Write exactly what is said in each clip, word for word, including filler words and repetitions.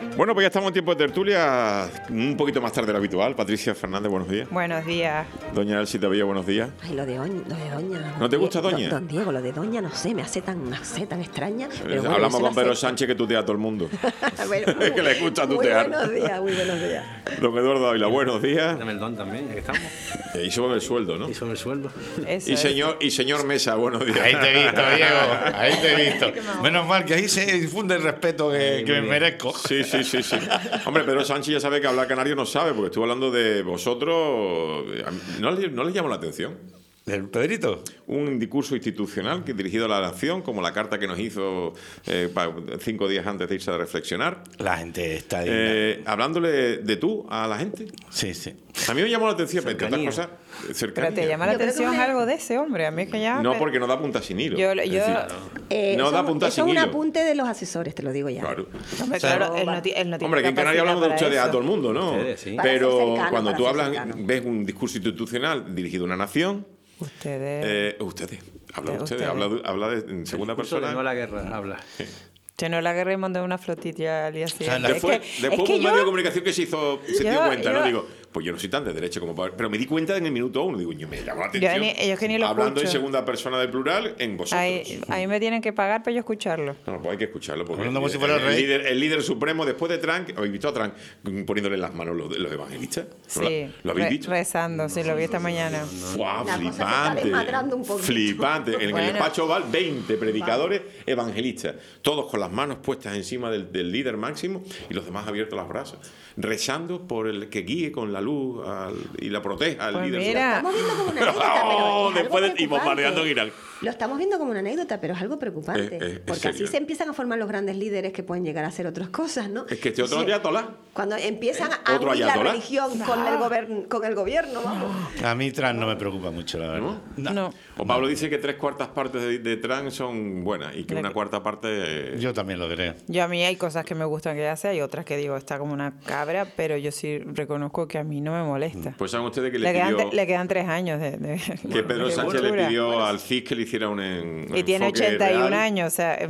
Bueno, pues ya estamos en tiempo de tertulia, un poquito más tarde de lo habitual. Patricia Fernández, buenos días. Buenos días. Doña Elsie Tavilla, buenos días. Ay, lo de, oñ, lo de Doña. ¿No te gusta Doña? Don, don Diego, lo de Doña, no sé, me hace tan, me hace tan extraña. Pero bueno, Hablamos con Pedro hace... Sánchez que tutea a todo el mundo. bueno, muy, que le gusta tutear. Muy buenos días, muy buenos días. Don Eduardo Ávila, buenos días. Dame el don también, ya que estamos. Y sube el sueldo, ¿no? Y sobre el sueldo. Eso Y es. señor, y señor Mesa, buenos días. Ahí te he visto, Diego. Ahí te he visto. Menos mal que ahí se difunde el respeto que, que me merezco. Sí, sí, sí, sí. Hombre, Pedro Sánchez ya sabe que hablar canario no sabe, porque estuvo hablando de vosotros. ¿No le, no le llamó la atención? ¿El Pedrito? Un discurso institucional que dirigido a la nación, como la carta que nos hizo eh, pa- cinco días antes de irse a reflexionar. La gente está ahí. Eh, hablándole de tú a la gente. Sí, sí. A mí me llamó la atención, entre otras Cercanía. cosas, Pero cercanía. te llama la Yo creo que atención me- algo de ese hombre. A mí es que ya. No, me- porque no da punta sin hilo. Yo- Es yo- decir, Eh, no eso, da punta eso sin es un hilo. apunte de los asesores, te lo digo ya. Claro. Hombre, O sea, claro, él no, ti- él no tiene Hombre, que en Canarias capacidad hablamos de para ustedes a eso. todo el mundo, ¿no? Ustedes, sí. Para ser Pero cercano, cuando para tú ser hablas, cercano. ves un discurso institucional dirigido a una nación, Ustedes. eh, ustedes, habla de Eh, ustedes, ustedes. habla, de- habla de, en segunda Discurso de persona. No a la guerra, habla. Que no la guerra y mandé una flotilla al día siguiente. la- Después, es que, después es que hubo un yo- medio de comunicación que se hizo, se dio yo- cuenta, ¿no? yo- Digo, pues yo no soy tan de derecha como para... Pero me di cuenta en el minuto uno, digo, yo me llamó la Yo atención. ni- yo que ni lo hablando en escucho. segunda persona del plural, en vosotros. ahí, ahí me tienen que pagar para yo escucharlo. No, pues hay que escucharlo. Porque Hablando como el, si fuera el el rey. líder, el líder supremo, después de Trump, ¿habéis visto a Trump poniéndole en las manos los, los evangelistas? ¿No la- Sí. ¿Lo habéis re- visto? Rezando, sí, lo vi esta mañana. ¡Guau! La cosa se está Flipante. desmadrando un poquito. Flipante. En el Bueno. despacho Oval, veinte predicadores evangelistas, todos con las manos puestas encima del, del líder máximo y los demás abiertos las brazos, rezando por el que guíe con la luz al- y la proteja al Pues líder. mira. Estamos viendo como una anécdota, pero Oh, es algo después de- y preocupante. bombardeando en Irak. Lo estamos viendo como una anécdota, pero es algo preocupante. Es- es- es porque serio. así se empiezan a formar los grandes líderes que pueden llegar a hacer otras cosas, ¿no? Es que este otro Sí. ayatolá. Cuando empiezan ¿Eh? a Otro unir la ayatolá. religión con el, gobern- con el gobierno, vamos. A mí Trump no me preocupa mucho, la verdad. ¿No? No. O Pablo dice que tres cuartas partes de, de Trump son buenas y que Le- una cuarta parte... eh, Yo también lo creo. Yo a mí hay cosas que me gustan que hace, hay otras que digo está como una cabra, pero yo sí reconozco que a mí no me molesta. Pues saben ustedes que le, Le quedan, pidió... te- le quedan tres años de, de- Que Pedro de Sánchez le cultura. pidió al C I S que le hiciera un, en- un Y tiene enfoque ochenta y uno real. años, o sea...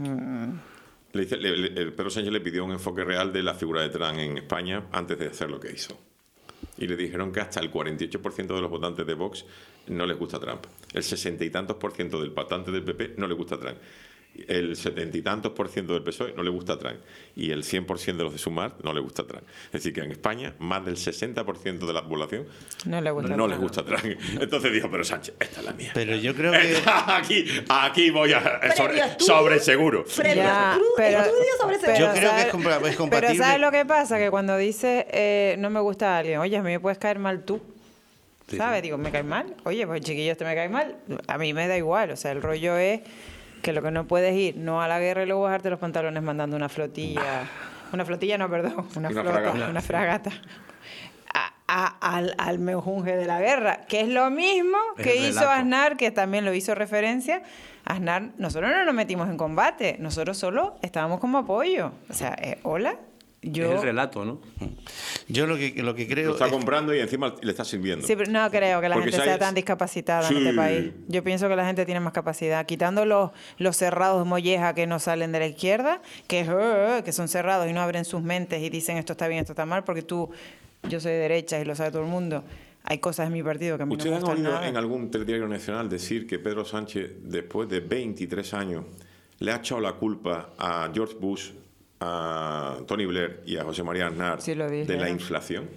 mm, Le dice- le- le- el Pedro Sánchez le pidió un enfoque real de la figura de Trump en España antes de hacer lo que hizo. Y le dijeron que hasta el cuarenta y ocho por ciento de los votantes de Vox no les gusta Trump. El sesenta y tantos por ciento del votante del P P no le gusta Trump. El setenta y tantos por ciento del P S O E no le gusta Trump. Y el cien por ciento de los de Sumar no le gusta Trump. Es decir, que en España más del sesenta por ciento de la población No le gusta no Trump. les gusta Trump. Entonces dijo, pero Sánchez, esta es la mía. Pero yo creo que... aquí, aquí voy a... Sobre, Previo estudio. sobre seguro. Previo Ya, estu- pero- estudio sobre ese pero Yo creo que ¿sabes- es compa- es Pero compatible. ¿sabes lo que pasa? Que cuando dice eh, no me gusta a alguien, oye, a mí me puedes caer mal tú. ¿Sabes? Digo, ¿me caes mal? Oye, pues chiquillo, este me cae mal. A mí me da igual. O sea, el rollo es que lo que no puedes ir, no a la guerra y luego bajarte los pantalones mandando una flotilla. Una flotilla, no, perdón. Una, Una flota, fragata. una fragata. A- a- al, al mejunje de la guerra, que es lo mismo Es que el hizo relato. Aznar, que también lo hizo referencia. Aznar, nosotros no nos metimos en combate, nosotros solo estábamos como apoyo. O sea, eh, hola, yo... Es el relato, ¿no? Yo lo que, lo que Lo creo... está es- comprando y encima le está sirviendo. Sí, pero no creo que la Porque gente si hay- sea tan discapacitada Sí. en este país. Yo pienso que la gente tiene más capacidad. Quitando los, los cerrados molleja que no salen de la izquierda, que, es, "Eh, eh", que son cerrados y no abren sus mentes y dicen esto está bien, esto está mal, porque tú, yo soy de derecha y lo sabe todo el mundo. Hay cosas en mi partido que a mí no ¿Ustedes me han gustan oído nada. en algún telediario nacional decir que Pedro Sánchez, después de veintitrés años, le ha echado la culpa a George Bush, a Tony Blair y a José María Aznar Sí, lo dije. de la inflación?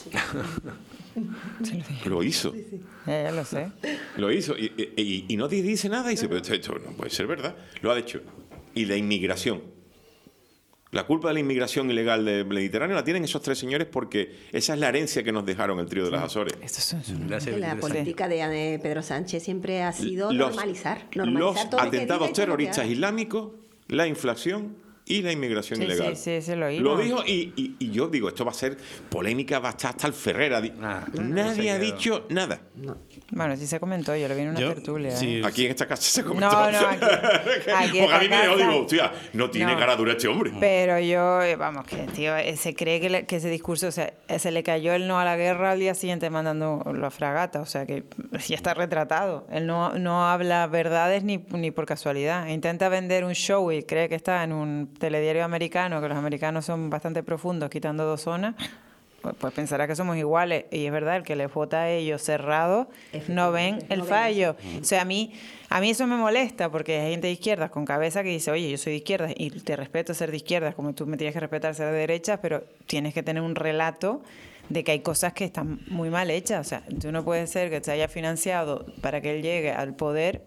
Sí, lo dije. Lo hizo. Ya, ya lo sé. Lo hizo. Y, y- y no di- dice nada. Y dice, pero esto, esto no puede ser verdad. Lo ha hecho. Y la inmigración. La culpa de la inmigración ilegal del Mediterráneo la tienen esos tres señores porque esa es la herencia que nos dejaron el trío de las Azores. Estos son, son- Gracias, La Vicente. política de eh, Pedro Sánchez siempre ha sido Los, normalizar. normalizar los todo lo que atentados diga y todo lo que terroristas haga. islámicos, la inflación y la inmigración Sí, ilegal. sí, sí, sí, lo oímos. Lo dijo y, y- y yo digo, esto va a ser polémica, va a estar hasta el Ferrer. Ha di- Ah, Nadie se ha quedó. dicho nada. Bueno, sí se comentó, yo lo vi en una Yo- tertulia. sí. ¿eh? Aquí en esta casa se comentó. No, no, aquí- aquí en Porque a mí esta me dio, casa- digo, hostia, no tiene No. cara dura este hombre. Pero yo, eh, vamos, que tío, eh, se cree que, le- que ese discurso, o sea, eh, se le cayó el no a la guerra al día siguiente mandando la fragata, o sea, que ya está retratado. Él no, no habla verdades ni, ni por casualidad. Intenta vender un show y cree que está en un telediario americano, que los americanos son bastante profundos, quitando dos zonas, pues, pues pensará que somos iguales. Y es verdad, el que les vota a ellos cerrado, no ven el no ven fallo. O sea, a mí, a mí eso me molesta, porque hay gente de izquierdas con cabeza que dice, oye, yo soy de izquierdas y te respeto ser de izquierdas, como tú me tienes que respetar ser de derechas, pero tienes que tener un relato de que hay cosas que están muy mal hechas. O sea, tú no puede ser que se haya financiado para que él llegue al poder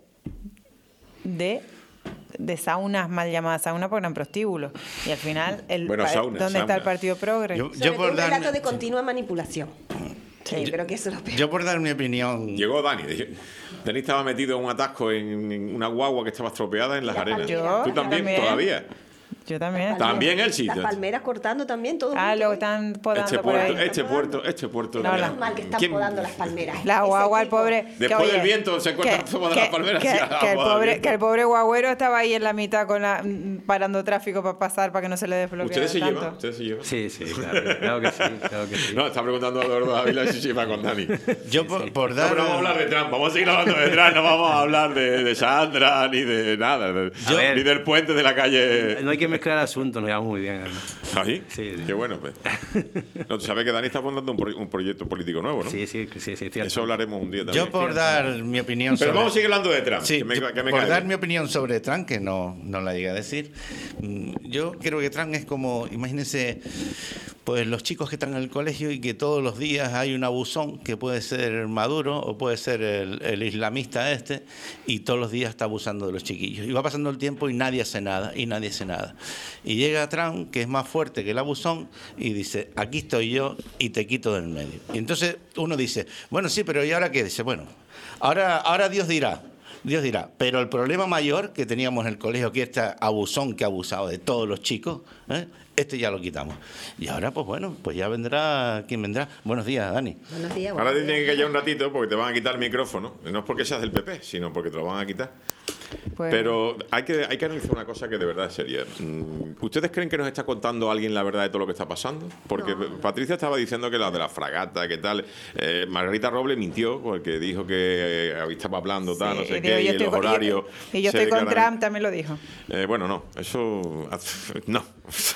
de... de saunas, mal llamadas saunas, porque eran prostíbulos. Y al final, el, Bueno, pa- sauna, ¿dónde está sauna. el Partido Progre? Yo, Sobre yo todo por un dar, relato de continua manipulación. Sí, Yo- creo que eso es lo peor. yo por dar mi opinión. Llegó Dani. Dani estaba metido en un atasco en, en una guagua que estaba estropeada en las La arenas. palmera. ¿Tú Yo también? también. ¿Todavía? Yo también. También él sí. Las palmeras cortando también, todo. Ah, junto, luego ¿eh? están podando Este por puerto, ahí. este puerto, este puerto. No, de- la- Menos mal que están ¿Quién- podando las palmeras. La Ese guagua, el tipo- pobre... que, Después del oye, viento se encuentra que- todas que- las palmeras Que, y la que el agua del pobre, viento. que el pobre guagüero estaba ahí en la mitad con la, mm, parando tráfico para pasar, para que no se le desbloquee ¿Ustedes se tanto. llevan? ¿Ustedes se llevan? Sí, sí, claro, claro que sí, claro que sí. No, está preguntando a Eduardo Ávila si se lleva con Dani. Yo por, por No, dar. pero vamos a hablar de Trump, vamos a seguir hablando de Trump, no vamos a hablar de, de Sandra ni de nada, de- A ver. ni del puente de la calle. No hay que mezclar asuntos, nos llevamos muy bien. además. ¿Ahí? Sí, sí. Qué bueno, pues. No, tú sabes que Dani está fundando un, pro- un proyecto político nuevo, ¿no? Sí, sí, sí, sí, cierto. Eso hablaremos un día también. Yo por dar mi opinión Pero sobre. vamos a seguir hablando de Trump. Sí, que me, yo- que me por cae dar bien. mi opinión sobre Trump, que no, no la llegué a decir, mm, yo creo que Trump es como, imagínense, pues los chicos que están en el colegio y que todos los días hay un abusón, que puede ser Maduro o puede ser el, el islamista este, y todos los días está abusando de los chiquillos. Y va pasando el tiempo y nadie hace nada, y nadie hace nada. Y llega Trump, que es más fuerte que el abusón, y dice, aquí estoy yo y te quito del medio. Y entonces uno dice, bueno, sí, pero ¿y ahora qué? Dice, bueno, ahora, ahora Dios dirá. Dios dirá, pero el problema mayor que teníamos en el colegio, que este abusón que ha abusado de todos los chicos, ¿eh? Este ya lo quitamos. Y ahora, pues bueno, pues ya vendrá quien vendrá. Buenos días, Dani. Buenos días, Ahora buenos te tienen que días. callar un ratito porque te van a quitar el micrófono. No es porque seas del P P, sino porque te lo van a quitar. Pues- Pero hay que, hay que analizar una cosa que de verdad es seria. Mm, ¿Ustedes creen que nos está contando alguien la verdad de todo lo que está pasando? Porque Patricia estaba diciendo que la de la fragata, que tal. Eh, Margarita Robles mintió porque dijo que eh, estaba hablando, tal, Sí, no sé y qué, digo, y yo el estoy con- horario. Y, y yo se estoy con declaran- Trump, también lo dijo. Eh, bueno, no, eso. No,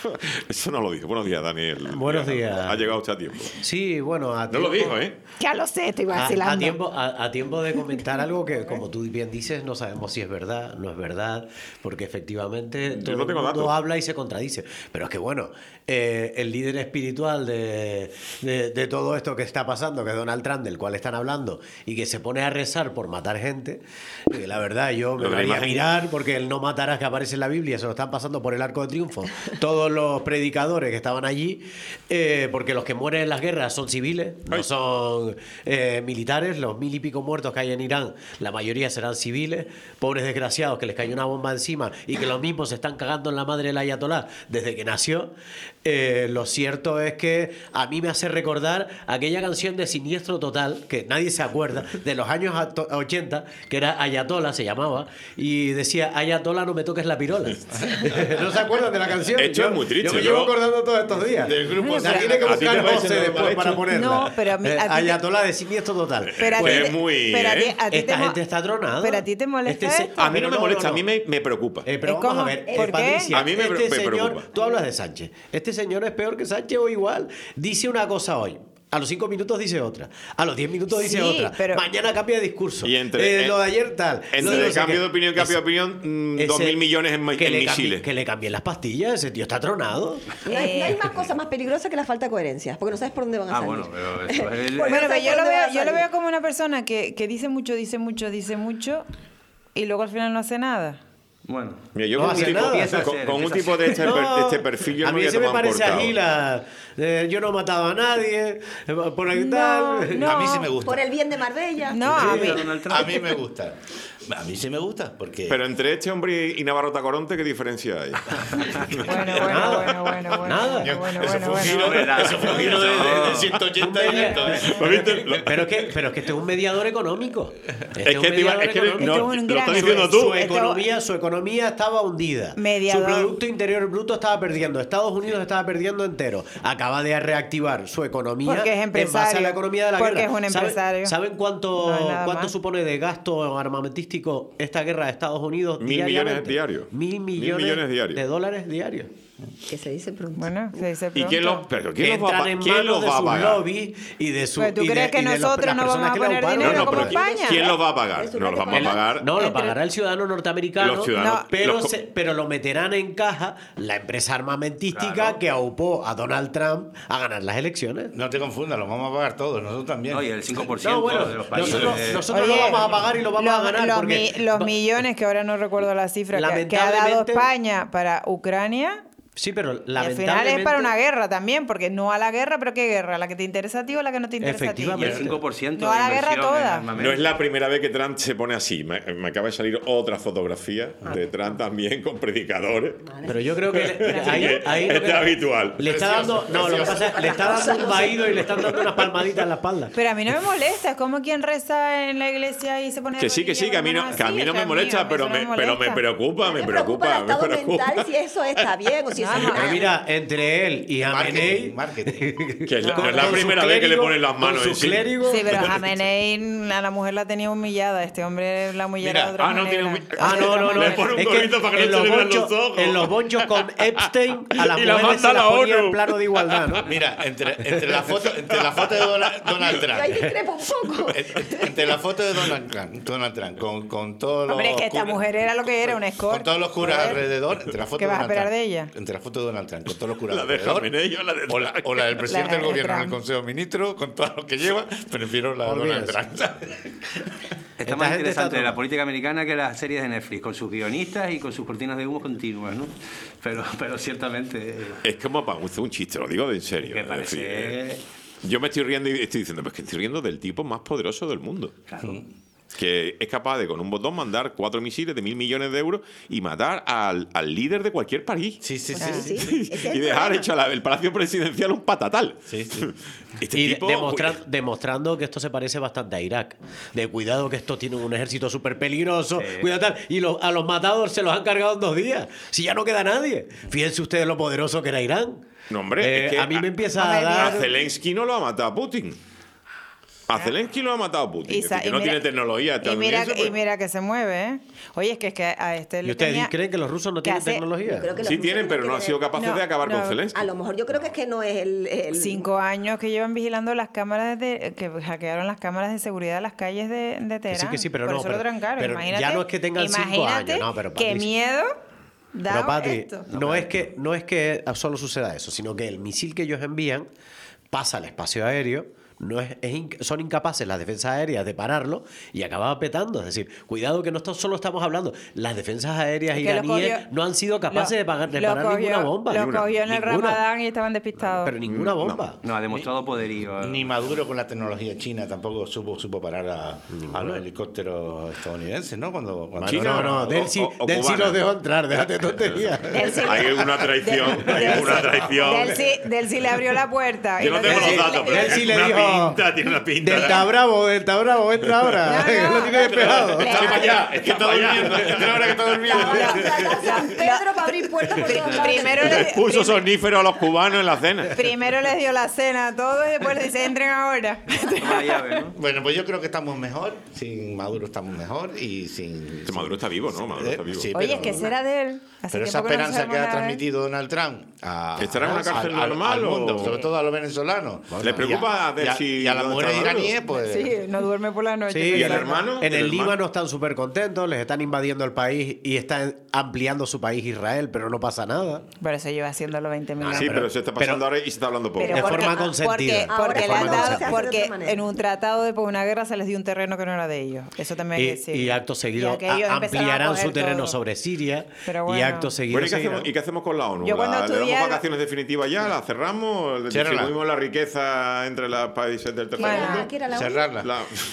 eso no lo dijo. Buenos días, Daniel. Buenos días. Ha llegado usted a tiempo. Sí, bueno, a No tiempo, lo dijo, ¿eh? Ya lo sé, estoy A, vacilando. a tiempo, a, a tiempo de comentar algo que, como tú bien dices, no sabemos si es verdad, no es verdad, porque efectivamente Yo todo no el tengo mundo datos. habla y se contradice. Pero es que, bueno, eh, el líder espiritual de, de, de todo esto que está pasando, que es Donald Trump, del cual están hablando, y que se pone a rezar por matar gente, eh, la verdad, yo me Lo de la voy a imagen. mirar, porque el no matarás que aparece en la Biblia se lo están pasando por el arco de triunfo todos los predicadores que estaban allí, eh, porque los que mueren en las guerras son civiles, no Ay. son eh, militares. Los mil y pico muertos que hay en Irán, la mayoría serán civiles, pobres desgraciados que les cayó una bomba encima y que los mismos se están cagando en la madre del ayatolá desde que nació. Eh, lo cierto es que a mí me hace recordar aquella canción de Siniestro Total, que nadie se acuerda, de los años ato- ochenta, que era Ayatola, se llamaba, y decía, Ayatola, no me toques la pirola. ¿No se acuerdan de la canción? Esto Yo- es muy triste, Yo me yo- llevo acordando todos estos días. Del grupo- O sea, ¿A tiene que ti te buscar parece voces lo después mal para hecho? ponerla. No, pero a mí- Eh, a ti te- Ayatola de Siniestro Total. Pero a ti Pues te- muy, pero a ti- ¿eh? a ti te Esta mo- gente está tronada. Pero a ti te molesta Este se- esto. A mí no Pero me molesta, no, a mí no. me, me preocupa. Eh, pero ¿Es vamos como- a ver, eh, por qué? Patricia, A mí me este pre- me señor, preocupa. tú hablas de Sánchez. Este señor es peor que Sánchez o igual. Dice una cosa hoy. A los cinco minutos dice otra. A los diez minutos dice Sí, otra. pero- Mañana cambia de discurso. Y entre- Eh, lo de ayer tal. lo Entre de no el sé cambio qué. de opinión y cambio de Ese- opinión, mm, ese- dos mil millones en, que en le misiles. cambie- que le cambien las pastillas. Ese tío está tronado. No hay, no hay más cosa más peligrosa que la falta de coherencia, porque no sabes por dónde van a Ah, salir. bueno, pero eso es el- Porque Bueno, no pero sabes yo por lo, dónde veo, van a yo lo salir. veo como una persona que, que dice mucho, dice mucho, dice mucho y luego al final no hace nada. Bueno. Mira, yo No con, un hace tipo, nada. con- con, Empieza a un hacer, tipo de este, per- de este perfil yo a no mí voy a se me tomar parece por a cabo. Gila. Eh, yo no he matado a nadie. eh, Por el No, tal. no. A mí sí me gusta. Por el bien de Marbella. No, a mí. Donald Trump. A mí me gusta. A mí sí me gusta, porque... Pero entre este hombre y Navarro Tacoronte, ¿qué diferencia hay? Bueno, bueno, bueno, bueno, bueno. Nada. Bueno, bueno, eso bueno, fue un bueno. giro, bueno. eso fue un giro de, de, de ciento ochenta y esto, ¿eh? ¿Lo viste? Lo- Pero es que, pero es que este es un mediador económico. Este Es que un te iba- mediador es que económico. no, Esto es un lo gran- estás diciendo Su tú. Esto- economía, su economía economía estaba hundida. Mediador. Su Producto Interior Bruto estaba perdiendo. Estados Unidos estaba perdiendo entero. Acaba de reactivar su economía Porque es en base a empresario. la economía de la Porque guerra. es un ¿Saben- empresario. ¿Saben cuánto, No hay nada cuánto más. supone de gasto armamentístico esta guerra de Estados Unidos Mil millones diariamente? diarios. Mil Mil millones, millones diarios. de dólares diarios. Que se dice pronto. Bueno, se dice ¿Y pronto. quién los, pero Que quién los va, a entran pa- en quién manos los de va a sus pagar? lobbies y de su Pero ¿tú y de- crees que y de los- nosotros las no vamos personas a que la poner auparon. dinero No, no, como pero ¿quién, España? quién los va a pagar? Resulta No los que vamos a el- pagar. No, lo Entre- pagará el ciudadano norteamericano, Los ciudadanos- No. pero, los co- se- pero lo meterán en caja la empresa armamentística Claro. que aupó a Donald Trump a ganar las elecciones. No te confundas, los vamos a pagar todos, nosotros también. No, y el cinco por ciento No, bueno, de los países. nosotros, de- nosotros Oye, lo vamos a pagar y lo vamos a los, ganar. los porque mi- los va- millones, que ahora no recuerdo la cifra, que, que ha dado Lamentablemente- España para Ucrania. Sí, pero Y al lamentablemente... final es para una guerra también, porque no a la guerra, pero ¿qué guerra? ¿La que te interesa a ti o la que no te interesa a ti? Y Efectivamente. el cinco por ciento No a de la guerra inversión en toda. armamento. No es la primera vez que Trump se pone así. Me, me acaba de salir otra fotografía Ah. de Trump también con predicadores. Pero yo creo que le- ahí, Que ahí lo este que- es habitual. Le está dando, no, lo que pasa es que le está dando un vaído y le están dando unas palmaditas en la espalda. Pero a mí no me molesta, es como quien reza en la iglesia y se pone de Que sí, que sí, rodillas que a mí no, con las que a mí manos no así, me o sea, molesta, a mí pero eso me, no pero me molesta. preocupa, me Me preocupa, el me estado preocupa. mental si eso está bien o si eso Vamos. está Pero mira, entre él y Marketing, Jamenei... marketing. Que es la- con- no es la con su primera vez que le clérigo- ponen las manos con su encima. clérigo. Sí, pero Jamenei a la mujer la tenía humillada, este hombre la humillaba Mira, de otra ah, no, manera. tiene humi- Ah, De no, otra no, no. Le manera. pone un Es que gorrito para que en no se los le vean bonchos- los ojos. En los bonchos con Epstein, a las Y la mujeres se manda las la ponía ONU. en plano de igualdad, ¿no? Mira, entre, entre la foto, entre la foto de Donald, Donald Yo ahí Trump, discrepo un poco. entre, entre la foto de Donald Trump, Donald Trump con, con todos los Hombre, es que esta curas- mujer era lo que era, un escort. con todos los curas Joder. alrededor, entre la foto ¿Qué de vas a Donald esperar Trump, de ella? entre la foto de Donald Trump con todos los curas La de alrededor, Jamenei o la de o la, o la del presidente La del de gobierno en el Trump. Consejo de Ministros, con todo lo que lleva, prefiero la de Donald Olvídese. Trump. Está Esta más gente interesante está la todo- política americana que las series de Netflix, con sus guionistas y con sus cortinas de humo continuas, ¿no? Pero, pero ciertamente... eh, Es como para hacer un chiste, lo digo de en serio. Que es decir, parece... eh, yo me estoy riendo y estoy diciendo, pues que estoy riendo del tipo más poderoso del mundo. Claro. Que es capaz de con un botón mandar cuatro misiles de mil millones de euros y matar al, al líder de cualquier país. Sí, sí, sí. Ah, sí. sí. Ese es el Y dejar problema. hecho la- el Palacio Presidencial un patatal. Sí, sí. Este Y de- tipo, demostra- demostrando que esto se parece bastante a Irak. De cuidado que esto tiene un ejército súper peligroso. Sí. Cuidado tal. Y los- a los matados se los han cargado en dos días. Si ya no queda nadie. Fíjense ustedes lo poderoso que era Irán. No, hombre, Eh, es que a mí me empieza a Hombre, A dar... Zelensky no lo ha matado a Putin. A Zelensky lo ha matado a Putin. Y Es sa- decir, que y no mira- tiene tecnología y mira, estadounidense. y pero- mira que se mueve, ¿eh? Oye, es que, es que a este ¿Y le ustedes tenía- creen que los rusos no que tienen hace- tecnología? Yo creo que los Sí rusos tienen, pero no han tienen- sido capaces No, de acabar no. con Zelensky. A lo mejor yo creo que es que no es el... el- Cinco años que llevan vigilando las cámaras de que hackearon las cámaras de seguridad de las calles de, de Teherán. sí, que sí, pero Por no, eso pero- lo trancaron. pero Imagínate, ya no es que tengan cinco imagínate años, no, pero qué Patricia. miedo da Pero Patri, esto. no, es que, no es que solo suceda eso, sino que el misil que ellos envían pasa al espacio aéreo, no es, es inc- son incapaces las defensas aéreas de pararlo y acaba petando. Es decir, cuidado que no esto- solo estamos hablando, las defensas aéreas Es que lo iraníes cogió- no han sido capaces lo- de, pagar- de lo parar cogió- ninguna bomba. Lo Ninguna. cogió en el Ninguna. Ramadán y estaban despistados. Pero ninguna bomba. No, ha demostrado poderío. Ni Maduro con la tecnología china tampoco supo, supo parar a, a los helicópteros estadounidenses, ¿no? Cuando, cuando Mano, no, no, o- del sí, o- o del sí cubana. los dejó entrar, déjate de tonterías. Del sí- Hay una traición, del- hay del una sí- traición. Del sí, del sí le abrió la puerta. Yo y no lo tengo que- los datos, pero él tiene sí le una dijo- pinta, tiene una pinta. Delta Bravo, Delta Bravo, entra ahora. No, no, lo tiene despejado. le- Está para allá, es que está durmiendo. Es que ahora que está durmiendo. San Pedro para abrir puertas por todos lados. Primero le, Puso prim- sonífero a los cubanos en la cena. primero les dio la cena a todos y después les dice entren ahora. Toma la llave, ¿no? Bueno, pues yo creo que estamos mejor. Sin Maduro estamos mejor y sin. Este Maduro está vivo, ¿no? Maduro está vivo. Sí, Oye, pero- es que será de él. Así Pero que esa poco no esperanza sabemos que ha nada de él. transmitido Donald Trump a, ¿Estará en una a- cárcel al- normal al mundo, o- sobre todo a los venezolanos. ¿Le preocupa Y a- ver y a- si y a las dónde mujeres está Maduro? iraníes, pues. Sí, no duerme por la noche. Sí, ¿Y el pensando. hermano? En el, ¿El hermano? Líbano están súper contentos, les están invadiendo el país y están ampliando su país Israel, pero no pasa nada. Pero eso lleva haciéndolo veinte mil Sí, años. pero, se está pasando pero- ahora y se está hablando poco. Pero de porque- forma consentida. Porque, Ahora porque, de le han forma dado- consentida. porque Se hace de otra manera. en un tratado después de una guerra se les dio un terreno que no era de ellos. Eso también hay que Y, decir. y acto seguido Y aquellos a- empezaron a ampliarán coger su terreno todo. sobre Siria Pero y bueno. acto seguido Bueno, ¿y qué, seguirán. hacemos, ¿y qué hacemos con la ONU? Yo ¿La- cuando ¿Le damos estudié- vacaciones definitivas ya? ¿La cerramos? Ciérrala. ¿Distribuimos la riqueza entre los países del tercer Bueno. mundo? Ah, que era la Cerrarla. La-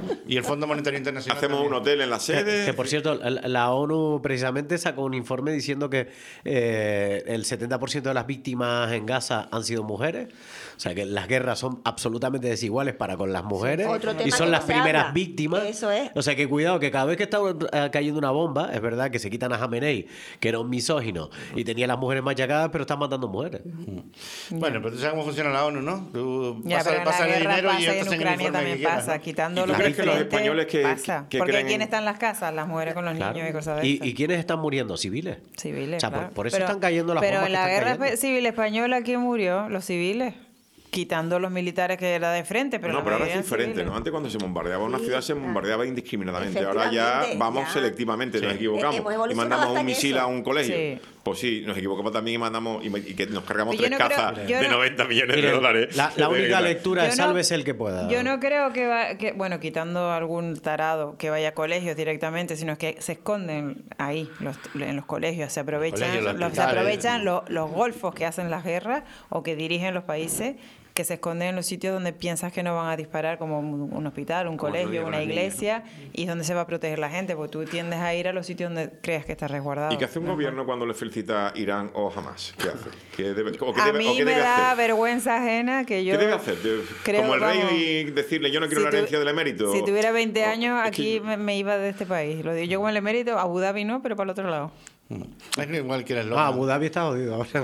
Y el Fondo Monetario Internacional Hacemos también. un hotel en la Que, sede. que, por cierto, la, la ONU precisamente sacó un informe diciendo que eh, el setenta por ciento de las víctimas en Gaza han sido mujeres. O sea, que las guerras son absolutamente desiguales para con las mujeres. Otro tema Y son que las no se primeras habla. víctimas. Eso es. O sea, que cuidado, que cada vez que está eh, cayendo una bomba, es verdad que se quitan a Jamenei, que era un misógino, y tenía a las mujeres machacadas, pero están matando mujeres. Bueno, pero tú sabes cómo funciona la ONU, ¿no? Tú Ya, pasas, pero en la pasas el guerra dinero pasa y y en estás en el Ucrania informe también que quieras, pasa, ¿no? quitando ¿Y tú los crees que los diferentes, españoles que- pasa. que Porque creen en- ¿quién está en las casas? Las mujeres con los niños Claro. y cosas de ¿Y, esas. ¿Y quiénes están muriendo? ¿Civiles? Civiles, O sea, por- claro. por eso están cayendo las Pero bombas en que la están guerra cayendo. civil española, ¿quién murió? Los civiles. Quitando los militares que era de frente, pero no, la pero ahora es mayoría diferente, civiles. ¿no? Antes cuando se bombardeaba una Sí, ciudad se claro. bombardeaba indiscriminadamente. Ahora ya Efectivamente, vamos ya. selectivamente, nos Sí. equivocamos. Hemos Y evolucionado mandamos hasta un en misil eso. a un colegio. Sí. Pues sí, nos equivocamos también y mandamos y, y que nos cargamos Yo tres no creo- cazas yo de no- noventa millones Miren, de dólares. La, la única De- lectura Yo es no- sálvese el que pueda. Yo no creo que, va, que, bueno, quitando algún tarado que vaya a colegios directamente, sino que se esconden ahí, los- en los colegios, se aprovechan, colegios, los los, se hospitales. aprovechan los, los golfos que hacen las guerras o que dirigen los países, que se esconden en los sitios donde piensas que no van a disparar, como un, un hospital, un Como otro día colegio, con una las niñas, iglesia, y es donde se va a proteger la gente, porque tú tiendes a ir a los sitios donde creas que estás resguardado. ¿Y qué hace un gobierno cuando le felicita a Irán o Hamas? ¿Qué hace? ¿Qué debe, o qué A debe, mí o qué me debe da hacer? vergüenza ajena que yo... ¿Qué debe hacer? De- creo, Como el vamos, rey decirle yo no quiero si la tu- herencia del emérito. Si tuviera veinte O- años, es aquí que- me, me iba de este país. Lo digo yo como el emérito, Abu Dhabi no, pero para el otro lado. Es igual que el Ah, eslogan. Abu Dhabi está jodido ahora.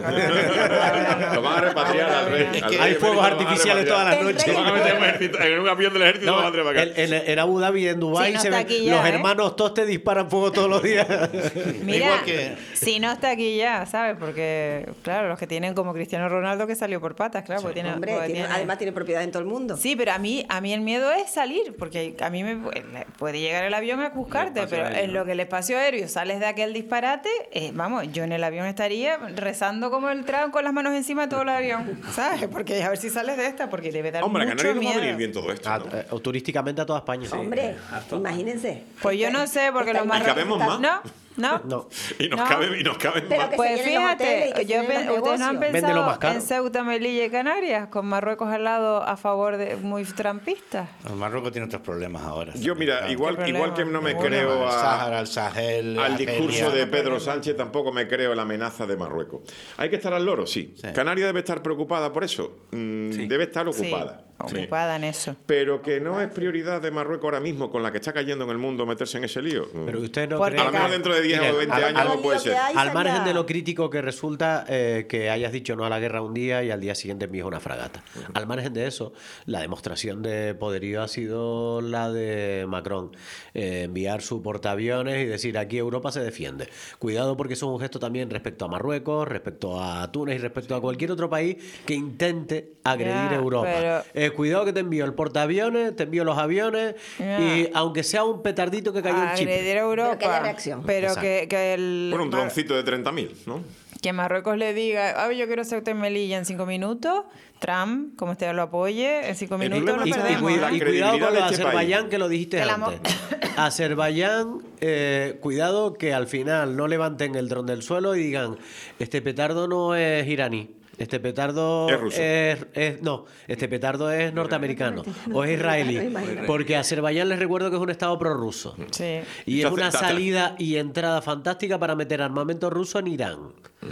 Lo van a repatriar al rey. Es al que rey Hay emérito fuegos lo van a artificiales repatriar. todas las El noches. rey- Lo van a meter en un ejército- en un avión del ejército y lo No, van a traer para acá. en, en- en Abu Dhabi, en Dubái, Sí, no se está ven aquí ya, los ¿eh? hermanos Toste disparan fuego todos los días. Mira, Igual que- si no está aquí ya, ¿sabes? Porque, claro, los que tienen como Cristiano Ronaldo que salió por patas, claro. Porque tiene, Hombre, porque tiene- tiene- además tiene propiedad en todo el mundo. Sí, pero a mí, a mí el miedo es salir, porque a mí me pu- puede llegar el avión a buscarte, El espacio pero aéreo, en ¿no? lo que el espacio aéreo sales de aquel disparate, eh, vamos, yo en el avión estaría rezando como el Trump con las manos encima de todo el avión, ¿sabes? Porque a ver si sales de esta, porque debe dar Hombre, a mucho Canarias no va a miedo. venir bien todo esto. Ah, ¿no? eh, o turísticamente a toda España. Hombre, imagínense. Pues yo no sé, porque los Está- más... ¿Y cabemos más? No, no. No. Y nos No. caben, y nos caben Pero más. que Pues se llenen los hoteles fíjate, y que se yo llenen pe- los ustedes no han negocios. Véndelo más pensado caro. en Ceuta, Melilla y Canarias, con Marruecos al lado a favor de muy trampistas. El Marruecos tiene otros problemas ahora. Yo, mira, Claro. igual, ¿Qué igual que no me problema? creo El a, Sáhara, el Sahel, al Argelia. discurso de no Pedro problema. Sánchez, tampoco me creo la amenaza de Marruecos. ¿Hay que estar al loro? Sí. Sí. ¿Canarias debe estar preocupada por eso? Mm, Sí. Debe estar Sí, ocupada. Sí. ocupada en eso. Pero que no es prioridad de Marruecos ahora mismo, con la que está cayendo en el mundo, meterse en ese lío. Mm. Pero usted no Porque a lo cree mejor acá- dentro de diez Mire, o veinte al- años al- no puede ser. Hay Al salida. margen de lo crítico que resulta eh, que hayas dicho no a la guerra un día y al día siguiente envías una fragata. Al margen de eso, la demostración de poderío ha sido la de Macron. Eh, enviar su portaaviones y decir aquí Europa se defiende. Cuidado porque eso es un gesto también respecto a Marruecos, respecto a Túnez y respecto a cualquier otro país que intente agredir Ya, Europa. pero- Eh, cuidado que te envío el portaaviones, te envío los aviones Ya. y aunque sea un petardito que cayó en Chipre. Agredir a Europa. Pero que haya reacción. Pero Exacto. que, que el... Bueno, un Mar- droncito de treinta mil, ¿no? que Marruecos le diga, ah, yo quiero Ceuta y Melilla en cinco minutos, Trump, como usted lo apoye, en cinco El minutos problema lo Y, está y en perdemos. cuida- la y ¿eh? cuidado credibilidad con de lo de este Azerbaiyán, país. que lo dijiste El antes. amo- Azerbaiyán, eh, cuidado que al final no levanten el dron del suelo y digan, este petardo no es iraní. Este petardo Es ruso. es- es- no, este petardo es norteamericano o es israelí. Imagínate. Porque Azerbaiyán les recuerdo que es un estado prorruso. Sí. Y es Entonces, una ta- ta- salida y entrada fantástica para meter armamento ruso en Irán.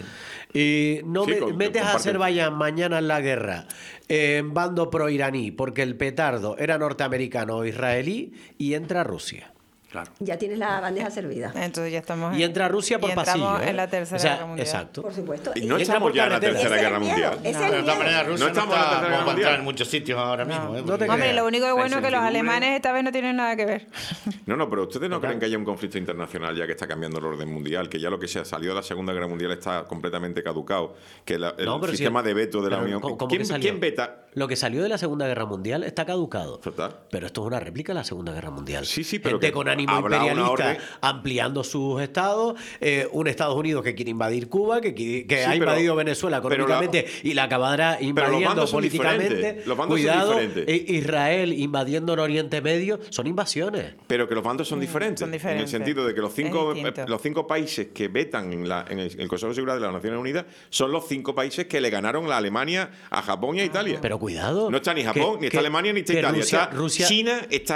Y no Sí, me- con- metes a comparte- Azerbaiyán mañana en la guerra en bando pro-iraní porque el petardo era norteamericano o israelí y entra a Rusia. Claro. Ya tienes la bandeja servida. Entonces ya estamos en- Y entra a Rusia por y entramos pasillo. ¿eh? en la tercera O sea, guerra mundial. Exacto. Por supuesto. Y no Y- entra estamos por ya en la carretera. tercera ese es guerra el miedo, mundial. ese es No. el Pero de todas miedo. maneras, Rusia No no, estamos en la está Tercera Guerra como para entrar Mundial. en muchos sitios ahora mismo. ¿eh? No te Porque- Hombre, lo único que La bueno es que los incertidumbre- alemanes esta vez no tienen nada que ver. No, no, pero ustedes no creen que haya un conflicto internacional ya que está cambiando el orden mundial, que ya lo que se salió de la Segunda Guerra Mundial está completamente caducado, que la- el No, pero si- sistema de veto de la pero Unión... ¿cómo- cómo ¿Quién, que salió? quién veta? Lo que salió de la Segunda Guerra Mundial está caducado. Total. Pero esto es una réplica de la Segunda Guerra Mundial. Sí, sí, pero Gente que con ánimo habrá una imperialista orden- ampliando sus estados, eh, un Estados Unidos que quiere invadir Cuba, que, qui- que Sí, ha pero- invadido Venezuela pero económicamente y la acabará invadiendo bandos son políticamente. diferentes, los bandos son Cuidado, diferentes. eh, Israel invadiendo en Oriente Medio, son invasiones. Pero que los bandos son diferentes, Mm, son en el diferentes. sentido de que los cinco, Es distinto. eh, los cinco países que vetan en, la- en el, en el Consejo de Seguridad de las Naciones Unidas son los cinco países que le ganaron la Alemania a Japón y a Italia. Pero cuidado. No está ni que- Japón, ni está que- Alemania, ni está que Italia. Rusia- está Rusia- China, está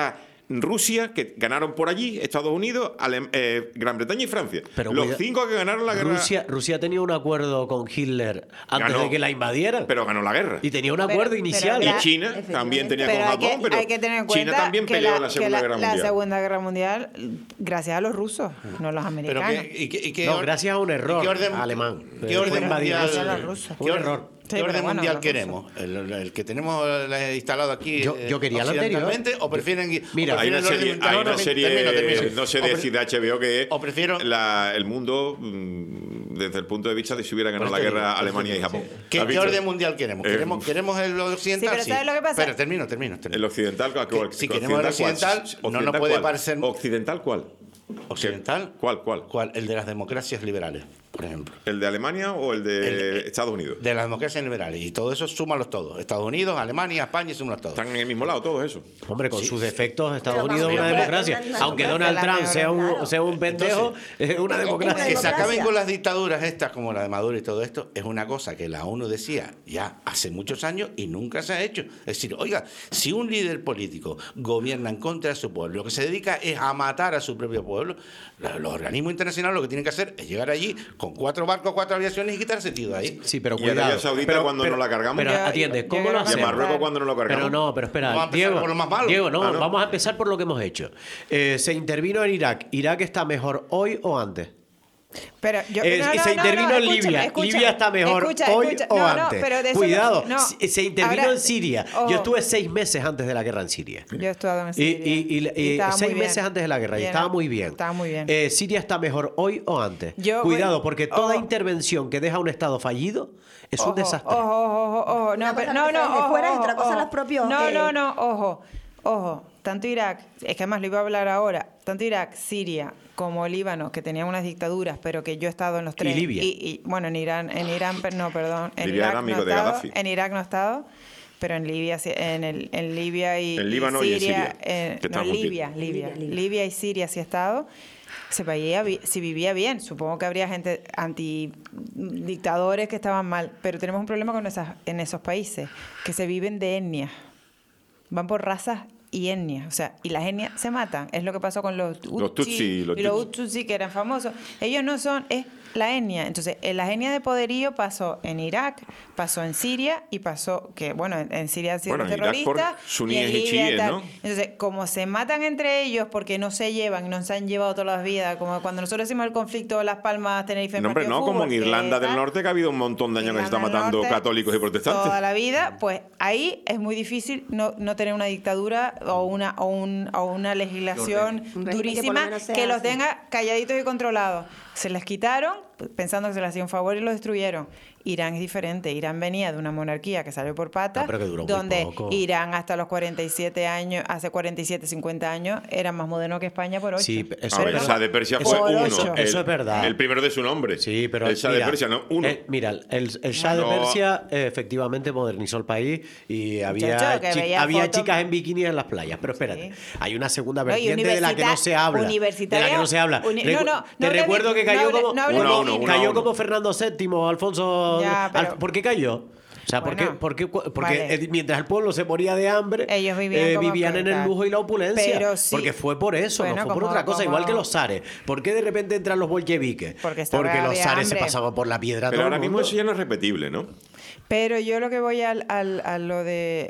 Rusia, que ganaron por allí, Estados Unidos, Ale- eh, Gran Bretaña y Francia. Pero Los cuida- cinco que ganaron la guerra. Rusia, Rusia tenía un acuerdo con Hitler antes Ganó, de que la invadieran. Pero ganó la guerra. Y tenía un Pero- acuerdo pero inicial. Y gra- China también tenía Pero con hay Japón, que, pero hay que tener en cuenta China también que peleó la, en la que Segunda la- Guerra la Mundial. Segunda Guerra Mundial, gracias a los rusos, no los Pero americanos. qué, y qué- y qué No, or- gracias a un error ¿qué orden- alemán. ¿Qué Fue orden invadir mundial, Rusia. los rusos. ¿qué Un orden- error. ¿qué Sí, orden pero bueno, mundial los queremos? ¿El, el que tenemos eh, instalado aquí Yo- eh, yo quería el anterior. occidentalmente, o prefieren Mira, o Hay prefieren una el orden serie, mundial? hay No, una no, serie termino, termino. no sé, O de, pre- de H B O que es o prefiero- la- el mundo mm, desde el punto de vista de si hubiera ganado Por la esto guerra digo, por Alemania y esto Japón. digo. ¿Has ¿Qué, ¿Qué visto? orden mundial queremos? Eh, ¿Queremos, queremos el occidental? Sí, pero ¿sabes lo que pasa? Pero termino, termino. termino. El occidental, ¿cuál? Que cuál- si cuál- queremos el occidental, ¿cuál? no nos puede ¿cuál? parecer- ¿Occidental cuál? ¿Occidental? ¿Cuál, cuál? ¿Cuál? El de las democracias liberales, por ejemplo. ¿El de Alemania o el de El- Estados Unidos? De las democracias liberales. Y todo eso, súmalos todos. Estados Unidos, Alemania, España, súmalos todos. Están en el mismo lado todos esos. Hombre, con sus defectos, Estados Pero Unidos es vamos, una pero- democracia. pero- pero- Aunque pero- Donald pero- Trump sea un, sea un pendejo, es una democracia. Que se democracia. acaben con las dictaduras estas, como la de Maduro y todo esto, es una cosa que la ONU decía ya hace muchos años y nunca se ha hecho. Es decir, oiga, si un líder político gobierna en contra de su pueblo, lo que se dedica es a matar a su propio pueblo, la- los organismos internacionales lo que tienen que hacer es llegar allí con cuatro barcos, cuatro aviaciones y quitarse tío de ahí. Sí, pero ¿Y Arabia cuidado. Saudita pero, cuando pero- nos la cargamos? Pero Yo- atiende, yo ¿cómo quiero lo ¿Y a hacemos? comentar- Marruecos cuando nos lo cargamos? Pero no, pero espera, Vamos a empezar Diego, por lo más malo. Diego, no, Ah, ¿no? vamos a empezar por lo que hemos hecho. Eh, se intervino en Irak. ¿Irak está mejor hoy o antes? Pero yo, Eh, no, y no, se no, intervino no, en escúchame, Libia. escúchame, ¿Libia está mejor escucha, hoy escucha, o no, no, antes? pero de eso Cuidado, no, se se intervino ahora- en Siria. ojo. Yo estuve seis meses antes de la guerra en Siria. Yo he estado en Y, Siria. y- y- y estaba muy seis bien. meses antes de la guerra, y Bien, estaba muy bien. Estaba muy bien. Eh, ¿Siria está mejor hoy o antes? Yo- Cuidado, porque toda ojo. intervención que deja un Estado fallido es un Ojo, desastre. Ojo, ojo, ojo. No, Una pero, cosa no, que no, sale de ojo, fuera y ojo, otra cosa ojo. los propios, No, eh. no, no, ojo. Ojo, tanto Irak, es que además lo iba a hablar ahora, tanto Irak, Siria como Líbano, que tenían unas dictaduras, pero que yo he estado en los tres. Libia. Y, y, bueno, en Irán, en Irán, per- no, perdón. En Libia Irak era amigo no he de estado, Gaddafi. En Irak no he estado, pero en Libia, sí, en, el, en Libia y, En Líbano y en Siria. Siria, eh, que no, están juntitos. Libia, Libia, Libia, Libia. Libia y Siria sí he estado. Se vivía, bi- si vivía bien, supongo que habría gente antidictadores que estaban mal, pero tenemos un problema con esas, en esos países, que se viven de etnias, van por razas y etnias, o sea, y las etnias se matan, es lo que pasó con los Los Tutsi y los y los Tutsi. Tutsi que eran famosos, ellos no son, es la etnia, entonces en las etnias de poderío pasó en Irak, pasó en Siria y pasó, que bueno, en, en Siria han sido Bueno, los en Irak por terroristas suníes en y Libia chiíes, tal. ¿no? Entonces, como se matan entre ellos porque no se llevan, no se han llevado todas las vidas, como cuando nosotros hicimos el conflicto de Las Palmas, Tenerife, No, hombre, partido no, de como en fútbol, que Irlanda del tal, Norte, que ha habido un montón de años que se está Irlanda del matando Norte, católicos y protestantes. Toda la vida, pues ahí es muy difícil no, no tener una dictadura o una o, un, o una legislación Un régimen que por lo durísima menos sea que los así. tenga calladitos y controlados. Se les quitaron pensando que se les hacía un favor y lo destruyeron. Irán es diferente. Irán venía de una monarquía que salió por patas, No, pero que duró muy donde poco. Irán hasta los cuarenta y siete años, hace cuarenta y siete, cincuenta años, era más moderno que España por ocho. Sí, eso A ver, es el verdad. Shah de Persia Eso- fue Por uno. ocho. El- Eso es verdad. El primero de su nombre. Sí, pero el Shah mira, de Persia, no, uno. eh, mira, el, el Shah No. de Persia eh, efectivamente modernizó el país y había, Muchacho, que chi- veía había fotos- chicas en bikini en las playas. Pero espérate, Sí. hay una segunda No, y vertiente de la que no se habla. De universitaria- la que no se habla. uni- Recu- no, no, Te no recuerdo hable- que cayó no hable- como, no hable Uno a de uno, mí. uno a cayó uno. como Fernando séptimo, Alfonso. Ya, pero- Al- ¿Por qué cayó? O sea, ¿por qué- Bueno, por qué- porque vale. eh, mientras el pueblo se moría de hambre, Ellos vivían eh, como vivían en el tal. lujo y la opulencia. Pero sí. Porque fue por eso, Bueno, no fue por como- otra cosa. como- Igual que los zares. ¿Por qué de repente entran los bolcheviques? Porque estaba- los había zares se hambre. pasaban por la piedra Pero todo el ahora mismo mundo. eso ya no es repetible, ¿no? Pero yo lo que voy al, al- a lo de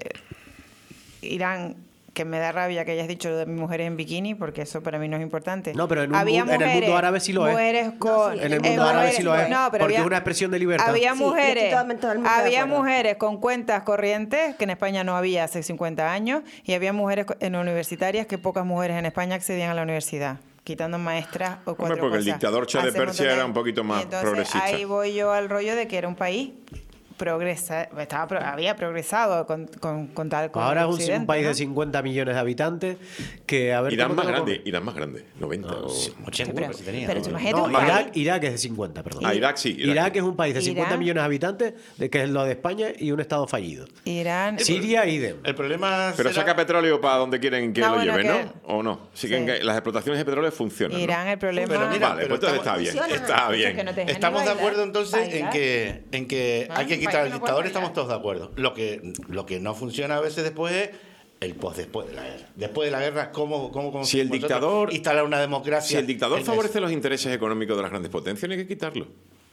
Irán, que me da rabia que hayas dicho lo de mujeres en bikini, porque eso para mí no es importante. No, pero en, un Había mu- en el mundo mujeres- árabe sí lo es. mujeres con, sí, En el eh, mundo árabe mujeres- sí lo es. No, pero porque había- es una expresión de libertad. Había Sí, yo estoy mujeres, totalmente de había acuerdo. mujeres con cuentas corrientes, que en España no había hace cincuenta años, y había mujeres co- en universitarias, que pocas mujeres en España accedían a la universidad, quitando maestras o cuatro porque el cosas. dictador Shah de Hace un Persia montón era un poquito más y entonces, progresista. Ahí voy yo al rollo de que era un país progresa, estaba, pro- había progresado con, con, con tal con Ahora es un, Occidente, un país ¿no? de cincuenta millones de habitantes que a ver Irán cómo más te lo grande, comes. Irán más grande, noventa. o- ochenta pero- si tenía. pero ¿no? imagínate No, un país- Irak, Irak es de cincuenta, perdón. Ah, Irak sí, Irak. Irak es un país de cincuenta Irán. millones de habitantes, de que es lo de España y un estado fallido. Irán. Siria, idem. El problema Pero será- saca petróleo para donde quieren que No, lo bueno, lleven, que- ¿no? ¿O no? Sí que Sí. que las explotaciones de petróleo funcionan, ¿no? Irán, el problema. Pero mira, Vale, pero pues entonces está estamos- bien. funciona. Está bien. que no te dejan Estamos ni de bailar. acuerdo entonces en Bailar. que, en que Ah, hay que un quitar país al que no dictador, puede estamos bailar. todos de acuerdo. Lo que, lo que no funciona a veces después es el post después de la guerra. Después de la guerra, ¿cómo, cómo, cómo Si el nosotros dictador- instalar una democracia? Si el dictador en favorece eso? los intereses económicos de las grandes potencias, no hay que quitarlo.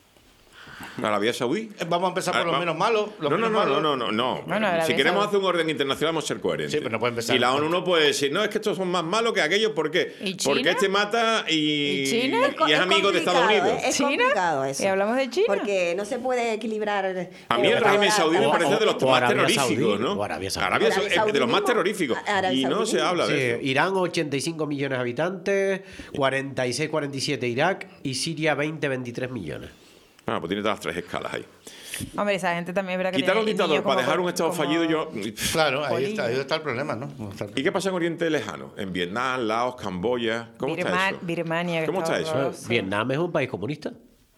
Arabia Saudí. Eh, Vamos a empezar por Ah, los va- menos malos. Los no, no, menos no, malos. no, no, no, no. Bueno, Arabia si queremos Saudí. hacer un orden internacional, vamos a ser coherentes. Sí, pero no puede empezar- Y la ONU no puede decir, no, es que estos son más malos que aquellos, ¿por qué? ¿Y China? Porque este mata y, ¿Y China? y es amigo de Estados complicado, Unidos. ¿eh? Es ¿China? complicado eso. ¿Y hablamos de China? Porque no se puede equilibrar. A mí el eh, régimen ahora- saudí me o- parece de los o más Arabia terroríficos, Saudí, ¿no? o Arabia Saudí. Arabia Saudí Arabia es de los más Saudí terroríficos. mismo. Arabia Y no Saudí se mismo. habla Sí, de eso. Irán ochenta y cinco millones de habitantes, cuarenta y seis, cuarenta y siete Irak y Siria veinte, veintitrés millones. Ah, pues tiene todas las tres escalas ahí. Hombre, esa gente también es verdad que Quitar a un tiene dictador niños para como- dejar un Estado como- fallido, yo... Claro, ahí Polillo. está, ahí está el problema, ¿no? Está el- ¿Y qué pasa en Oriente Lejano? En Vietnam, Laos, Camboya. ¿Cómo está Birman- eso? Birmania, que ¿Cómo está está eso? horroroso. Vietnam es un país comunista.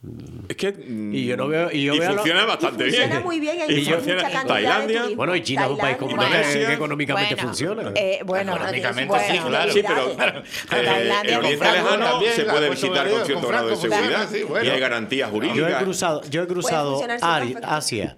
Es que. mm, Y yo no veo- y yo veo lo- funciona bastante y funciona bien. muy bien, hay Y mucha- funciona mucha en cantidad de Tailandia. turismo. Bueno, y China es un país Tailandia, comunista Indonesia. que económicamente Bueno, funciona. eh, bueno, Económicamente bueno, sí, claro. Sí, pero Tailandia eh, en con Oriente Franco Lejano también, se la puede Puerto visitar Vallarta, con cierto con grado de Franco seguridad funciona, sí, bueno. y hay garantías Yo he jurídicas. cruzado, yo he cruzado funcionar sin Ari- perfecto. Asia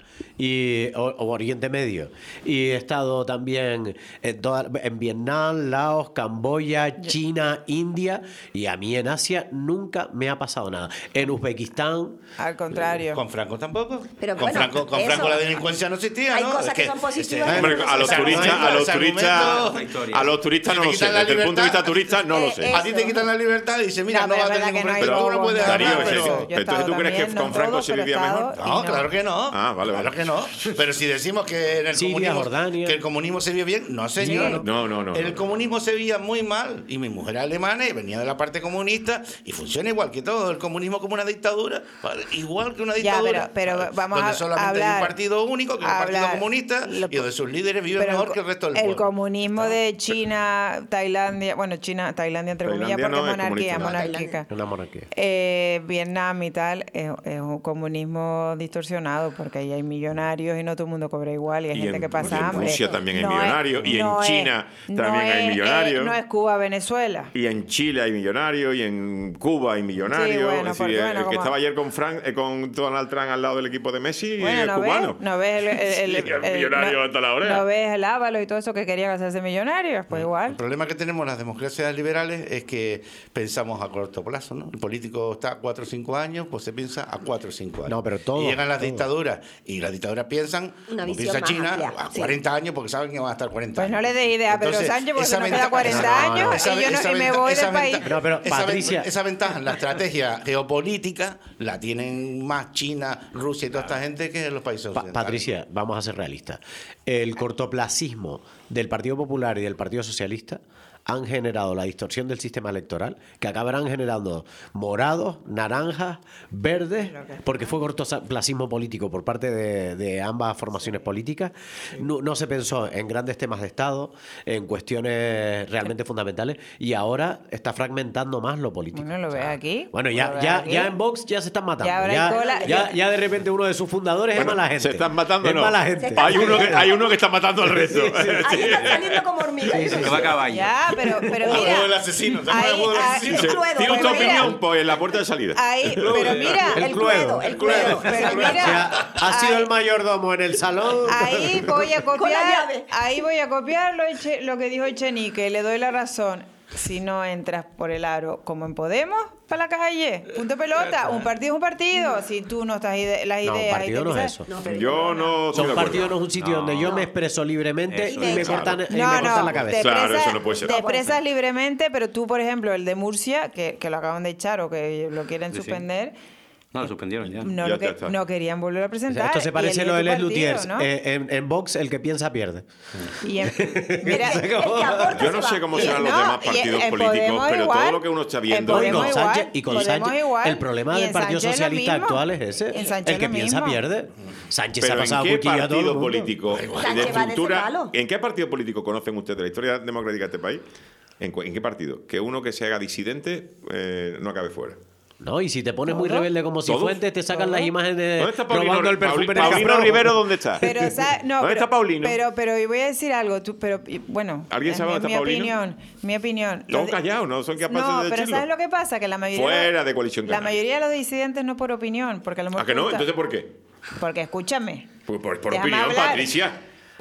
y o, o Oriente Medio y he estado también en, toda- en Vietnam, Laos, Camboya, China, India y a mí en Asia nunca me ha pasado nada. En Uzbekistán al contrario. Con Franco tampoco. Pero con bueno, Franco, con eso- Franco la delincuencia no existía, Hay ¿no? cosas Es que son positivas ese- y Hombre, a los ese turistas, argumento- a los ese turistas, argumento- a los turistas Si no te lo sé. quitan la Desde el punto de vista libertad- turista no lo Eh, sé. eh, A ti te quitan la libertad y dices, mira, No, no, pero va a es tener verdad ningún que no hay problema. Tú no todo, puedes no, Darío, hablar, ese- pero... Yo he Entonces, estado ¿tú crees que también, con no Franco todo, se pero he vivía estado mejor? y No, claro que no. Ah, vale, Claro vale. que no. Pero si decimos que en el Siria, comunismo Jordania. que el comunismo se vio bien, no señor. No, no, no, El no. comunismo se veía muy mal y mi mujer es alemana y venía de la parte comunista y funciona igual que todo. El comunismo como una dictadura, ¿vale? Igual que una Ya, dictadura. pero- pero ¿vale? vamos donde a solamente hay hablar- un partido único, que es un partido hablar- comunista, lo- y donde sus líderes viven Pero mejor el, que el resto del el pueblo. comunismo de China, Tailandia, bueno, China, Tailandia entre comillas, Tailandia porque no es es monarquía, comunista. No, monárquica. una monarquía. Eh, Vietnam y tal, es, es un comunismo distorsionado porque ahí hay millonarios y no todo el mundo cobra igual y hay Y gente en- que pasa y en hambre. Rusia también hay No es- millonarios, y en no es- China no también hay es, millonarios. eh, no es Cuba, Venezuela. Y en Chile hay millonarios, y en Cuba hay millonarios. Sí, bueno, Es decir, porque, el, bueno, el que como- estaba ayer con Frank, eh, con Donald Trump al lado del equipo de Messi Bueno, es ¿no ves? cubano. ¿No ves el, el, el- Sí, el el- millonario no- hasta la oreja. ¿No ves el Ávalo y todo eso que querían hacerse millonarios? Pues El igual. problema que tenemos las democracias liberales es que pensamos a corto plazo, ¿no? El político está a cuatro o cinco años, pues se piensa a cuatro o cinco años. No, pero todo, Y llegan las todo. dictaduras, y las dictaduras piensan, Una como visión piensa más China, amplia, a sí. cuarenta años porque saben que van a estar cuarenta Pues años. no le dé idea a Pedro Entonces, Sánchez porque esa se nos ventaja- queda cuarenta No, no, años esa- y yo no- esa y me venta- voy esa del país. venta- No, pero, esa ven- Patricia- esa ventaja en la estrategia geopolítica la tienen más China, Rusia y toda esta gente que los países Pa- occidentales. Patricia, vamos a ser realistas. El cortoplacismo del Partido Popular y del Partido Socialista han generado la distorsión del sistema electoral que acabarán generando morados, naranjas, verdes, porque fue cortoplacismo político por parte de, de ambas formaciones políticas. No, no se pensó en grandes temas de Estado, en cuestiones realmente fundamentales, y ahora está fragmentando más lo político. Bueno, lo ves aquí. Bueno, Lo ya, ves ya, aquí. ya en Vox ya se están matando. Ya ahora Ya, hay cola- ya- ya de repente uno de sus fundadores Bueno, es mala gente. se están matando, es no. mala Se gente. están Hay uno, que, saliendo. hay uno que está matando al resto. Ahí están saliendo como hormigas. Que va a caballo. Ya, pero, pero El mira. juego del asesino, ¿se acuerdan del ahí- juego del ahí- asesino? Sí, Cluedo, Tiene tu pero mira. opinión, pues en la puerta de salida. Ahí, pero mira, El El Cluedo. Cluedo, el Cluedo. pero O mira, sea, ha sido ahí- el mayordomo en el salón. Ahí voy a Con la copiar, llave. ahí voy a copiar lo, Eche- lo que dijo Echenique, le doy la razón. Si no entras por el aro como en Podemos, para la calle, punto pelota, un partido es un partido. Si tú no estás ide las No, ideas un y partido te no es empiezas- eso. No, pero Yo no estoy Un de partido no acuerdo. es un sitio donde yo me expreso libremente Eso y me es. cortan, y me No, cortan no, la cabeza. te Claro, expresas, eso no puede ser. te No expresas libremente, pero tú, por ejemplo, el de Murcia, que, que lo acaban de echar o que lo quieren Sí, sí. suspender, No, lo suspendieron ya. no, Ya lo que- está. no querían volver a O presentar. sea, esto se y parece a el lo de tu Les partido, Lutiers. ¿no? Eh, en, en Vox, el que piensa pierde. Y en- mira, el que aporta Yo se no va. sé cómo Y- serán los no, demás y partidos en políticos, Podemos pero igual, todo lo que uno está en viendo. Y Podemos con igual, Sánchez, y con Podemos Sánchez igual, el problema y del en Partido Sánchez lo Socialista mismo. actual es ese. En Sánchez El que lo piensa mismo. pierde. Sánchez se ha Pero pasado ¿en qué cuchillo a todo el partido mundo. político de Sánchez va de ese estructura, palo. en qué partido político conocen ustedes la historia democrática de este país? ¿En, cu- en qué partido? Que uno que se haga disidente eh, no acabe fuera. No, y si te pones muy ¿Todo? rebelde como ¿Todo? Cifuentes, te sacan ¿Todo? las imágenes ¿Dónde está Paulino, probando el perfume Pauli- en el Paulino Cafrón. Rivero? ¿Dónde está? Pero, sa- no, ¿Dónde pero, está Paulino? Pero, pero y voy a decir algo, tú, pero y- bueno, ¿Alguien es sabe mi, dónde mi está Paulino? opinión, mi opinión. Todos Los di- callados, no son capaces No, de pero decirlo. ¿sabes lo que pasa? Que la mayoría Fuera de Coalición La Canaria. mayoría de los disidentes no por opinión, porque a lo mejor ¿A que no? gusta- Entonces, ¿por qué? Porque escúchame. Pues por, por Déjame opinión, hablar. Patricia.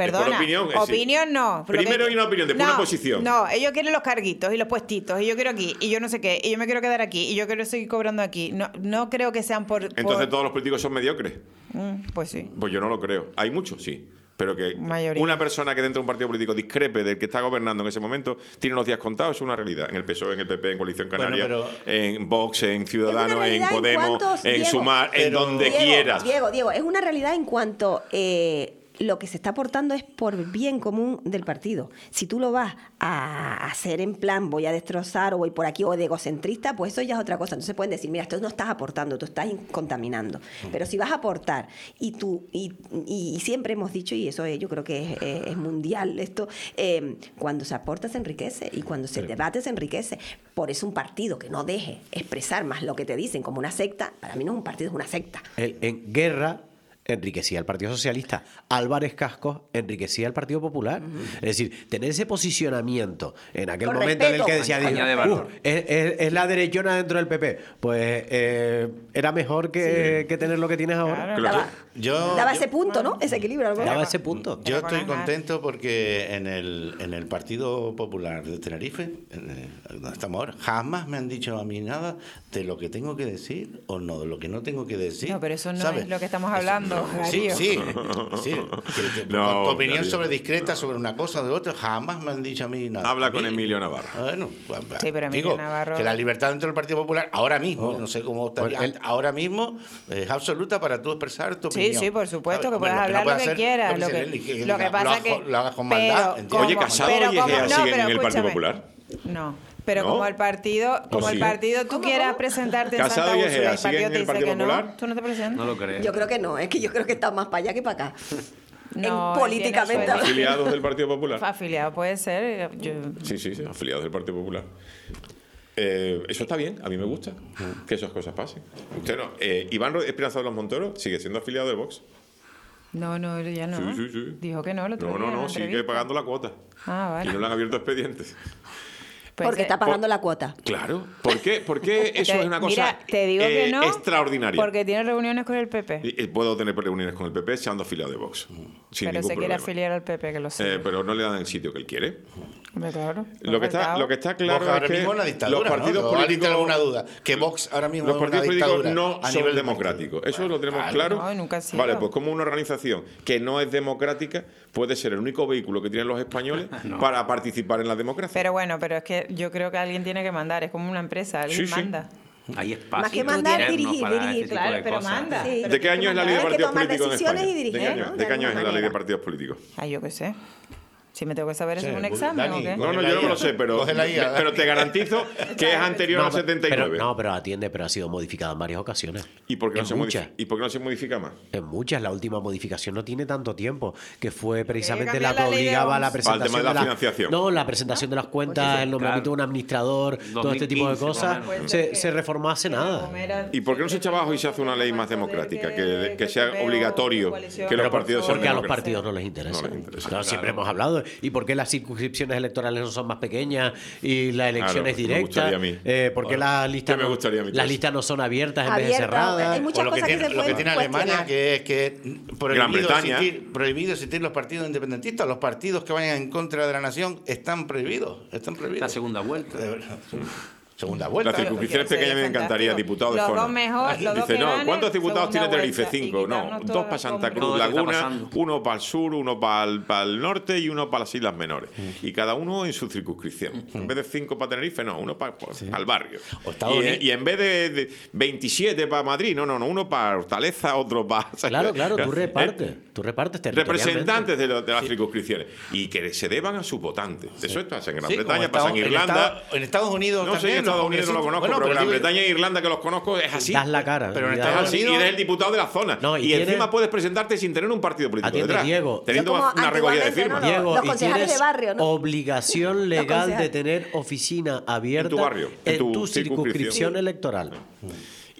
Perdona, por opinión, es sí. opinión no. Lo Primero que- hay una opinión, después no, una posición. No, ellos quieren los carguitos y los puestitos, y yo quiero aquí, y yo no sé qué, y yo me quiero quedar aquí, y yo quiero seguir cobrando aquí. No, no creo que sean por... Entonces por- todos los políticos son mediocres. Mm, pues sí. Pues yo no lo creo. Hay muchos, sí. Pero que Mayoría. una persona que dentro de un partido político discrepe del que está gobernando en ese momento tiene unos días contados, es una realidad. En el P S O E, en el P P, en Coalición Canaria, Bueno, en Vox, en Ciudadanos, en realidad en Podemos, cuantos, en Diego, Sumar, en pero- donde Diego, quieras. Diego, Diego, es una realidad en cuanto eh, lo que se está aportando es por bien común del partido. Si tú lo vas a hacer en plan voy a destrozar o voy por aquí o de egocentrista, pues eso ya es otra cosa. Entonces pueden decir, mira, esto no estás aportando, tú estás in- contaminando. Pero si vas a aportar y tú, y, y- y siempre hemos dicho, y eso es- yo creo que es, es- es mundial esto, eh, cuando se aporta se enriquece y cuando se debate se enriquece. Por eso un partido que no deje expresar más lo que te dicen como una secta, para mí no es un partido, es una secta. El- en guerra enriquecía al Partido Socialista. Álvarez Cascos enriquecía al Partido Popular. Es decir, tener ese posicionamiento en aquel Con momento en el que respeto. decía, Añade "Uh, valor". es, es- es la derechona dentro del P P. Pues eh, era mejor que, que tener lo que tienes ahora. Claro. Daba, Yo- daba yo- ese punto, ¿no? Ese equilibrio. algo. Daba ese punto. Yo Pero con estoy las- contento porque en el, en el Partido Popular de Tenerife, en el- donde estamos ahora, jamás me han dicho a mí nada de lo que tengo que decir o no, de lo que no tengo que decir. No, pero eso no ¿sabes? es lo que estamos Eso- hablando, Sí, Darío. sí, sí. Que- que- No, tu opinión Darío. sobre discreta, sobre una cosa o de otra, jamás me han dicho a mí nada. Habla A con mí- Emilio Navarro. Bueno, pues, Sí, pero Emilio digo Navarro- que la libertad dentro del Partido Popular, ahora mismo, no sé cómo estaría, Pues él- ahora mismo es absoluta para tú expresar tu Sí, opinión. sí, por supuesto, que Hombre, puedes no hablar lo puede que hacer, quieras. Lo se que, le- que- lo que lo pasa hagas que... con- lo hagas con maldad, pero ¿entiendes? como- Oye, Casado pero y Egea como- no, siguen pero en el Partido escúchame. Popular. No, pero ¿No? como el partido, como ¿O el sí? partido tú quieras presentarte en Casado Santa y Úrsula y Egea el siguen partido en te el dice Partido que no, Popular. tú no te presentas. No lo creo. Yo creo que no, es que yo creo que está más para allá que para acá. No, En políticamente tiene hablando. Afiliados del Partido Popular. Afiliado puede ser. Yo, Sí, sí, sí, afiliados del Partido Popular. Eh, eso está bien, a mí me gusta que esas cosas pasen. Usted no. Eh, Iván Esperanza de los Monteros sigue siendo afiliado de Vox. no, no, ya no. Sí, sí, sí. Dijo que no, el otro No, día no, en no, la sigue entrevista. pagando la cuota. Ah, Y vale. no le han abierto expedientes. Pues, Porque eh, está pagando la cuota. Claro. ¿Por qué? Porque eso te- es una cosa mira, te digo eh, que no, extraordinaria. Porque tiene reuniones con el P P. Y- y Puedo tener reuniones con el P P siendo afiliado de Vox. Sin Pero ningún se quiere problema. afiliar al P P, que lo sé. Eh, pero no le dan el sitio que él quiere. Hombre, claro. Lo que, está, Faltaba. lo que está claro Vox ahora es que mismo es una dictadura, los partidos ¿no? ¿O alguien políticos tiene alguna duda? Que Vox ahora mismo los es una partidos políticos dictadura no a son nivel de democráticos. partido. Eso lo tenemos Vale. claro. No, y nunca ha sido. Vale, pues como una organización que no es democrática puede ser el único vehículo que tienen los españoles para participar en la democracia. Pero bueno, pero es que yo creo que alguien tiene que mandar. Es como una empresa, alguien Sí, sí. manda. Hay espacio. Más que mandar, interno dirigir, para dirigir, ese tipo claro, de pero cosas. manda. Sí. ¿De qué año es la ley de Hay que partidos tomar políticos en decisiones España? y dirigir, ¿De qué año, ¿no? de De qué año es alguna la ley de manera. partidos políticos? Ah, yo qué sé. Si me tengo que saber, ¿eso Sí, es un pues, examen Dani, o qué? coge No, no, la yo no guía. lo sé, pero, Coge la guía, pero Dani. te garantizo que es anterior al pero, setenta y nueve. no, pero atiende, pero ha sido modificada en varias ocasiones. ¿Y por, qué no En se muchas. modifica, ¿Y por qué no se modifica más? En muchas, la última modificación no tiene tanto tiempo, que fue precisamente cambiar la que la ley de obligaba a la Vox. presentación Al tema de la financiación. No, la presentación de las cuentas, el nombramiento de un administrador, todo este tipo de dos mil quince, cosas, más o menos. se, se reformó hace nada. ¿Y por qué no se echa abajo y se hace una ley más democrática? Que, que sea obligatorio que los partidos sean Porque a los democráticos. partidos no les interesa. No les interesa. Claro, siempre hemos hablado. ¿Y por qué las circunscripciones electorales no son más pequeñas y la elección Claro, es me directa? gustaría a mí. Eh, ¿Por qué Bueno, las listas, ¿qué me no, gustaría a mí todo las eso? listas no son abiertas en vez de Abierta, cerradas? hay muchas O lo que cosas que tiene, se lo que pueden tiene Alemania, cuestionar. que es que Gran prohibido Bretaña. existir, prohibido existir los partidos independentistas. Los partidos que vayan en contra de la nación están prohibidos. Están prohibidos. La segunda vuelta. De verdad. Segunda vuelta. Las circunscripciones Sería pequeñas me encantaría, fantástico. diputado de Los zona. dos mejor, los dos Dice, que no, ganen, ¿cuántos diputados tiene segunda Tenerife? vuelta, y Cinco. No, quitarnos dos todo para Santa el Cruz Todo lo que está Laguna, pasando. uno para el sur, uno para el, para el norte y uno para las Islas Menores. Y cada uno en su circunscripción. En vez de cinco para Tenerife, no, uno para, para el barrio. O Estados Y, Unidos. y en vez de, de veintisiete para Madrid, no, no, no, uno para Hortaleza, otro para... Claro, claro, tú ¿Eh? repartes. Tú repartes territorialmente. Representantes de, lo- de las circunscripciones y que se deban a sus votantes. Eso pasa en Gran Sí, Bretaña, como pasa en Estados- Irlanda. Estados- en Estados Unidos No sé, también, en Estados los Unidos no lo conozco, congresistas- pero bueno, Gran pero digo- Bretaña e Irlanda que los conozco es así. Das la cara. Pero en Y Es das- Estados así, y Unidos- eres el diputado de la zona. No, y y tiene- encima puedes presentarte sin tener un partido político Atiende, detrás. Diego. Teniendo Eso como una recogida de antiguamente, firmas. ¿no? Diego, Los y concejales tienes de barrio, ¿no? obligación legal de concejales. tener oficina abierta En tu barrio, en en tu tu circunscripción. circunscripción electoral.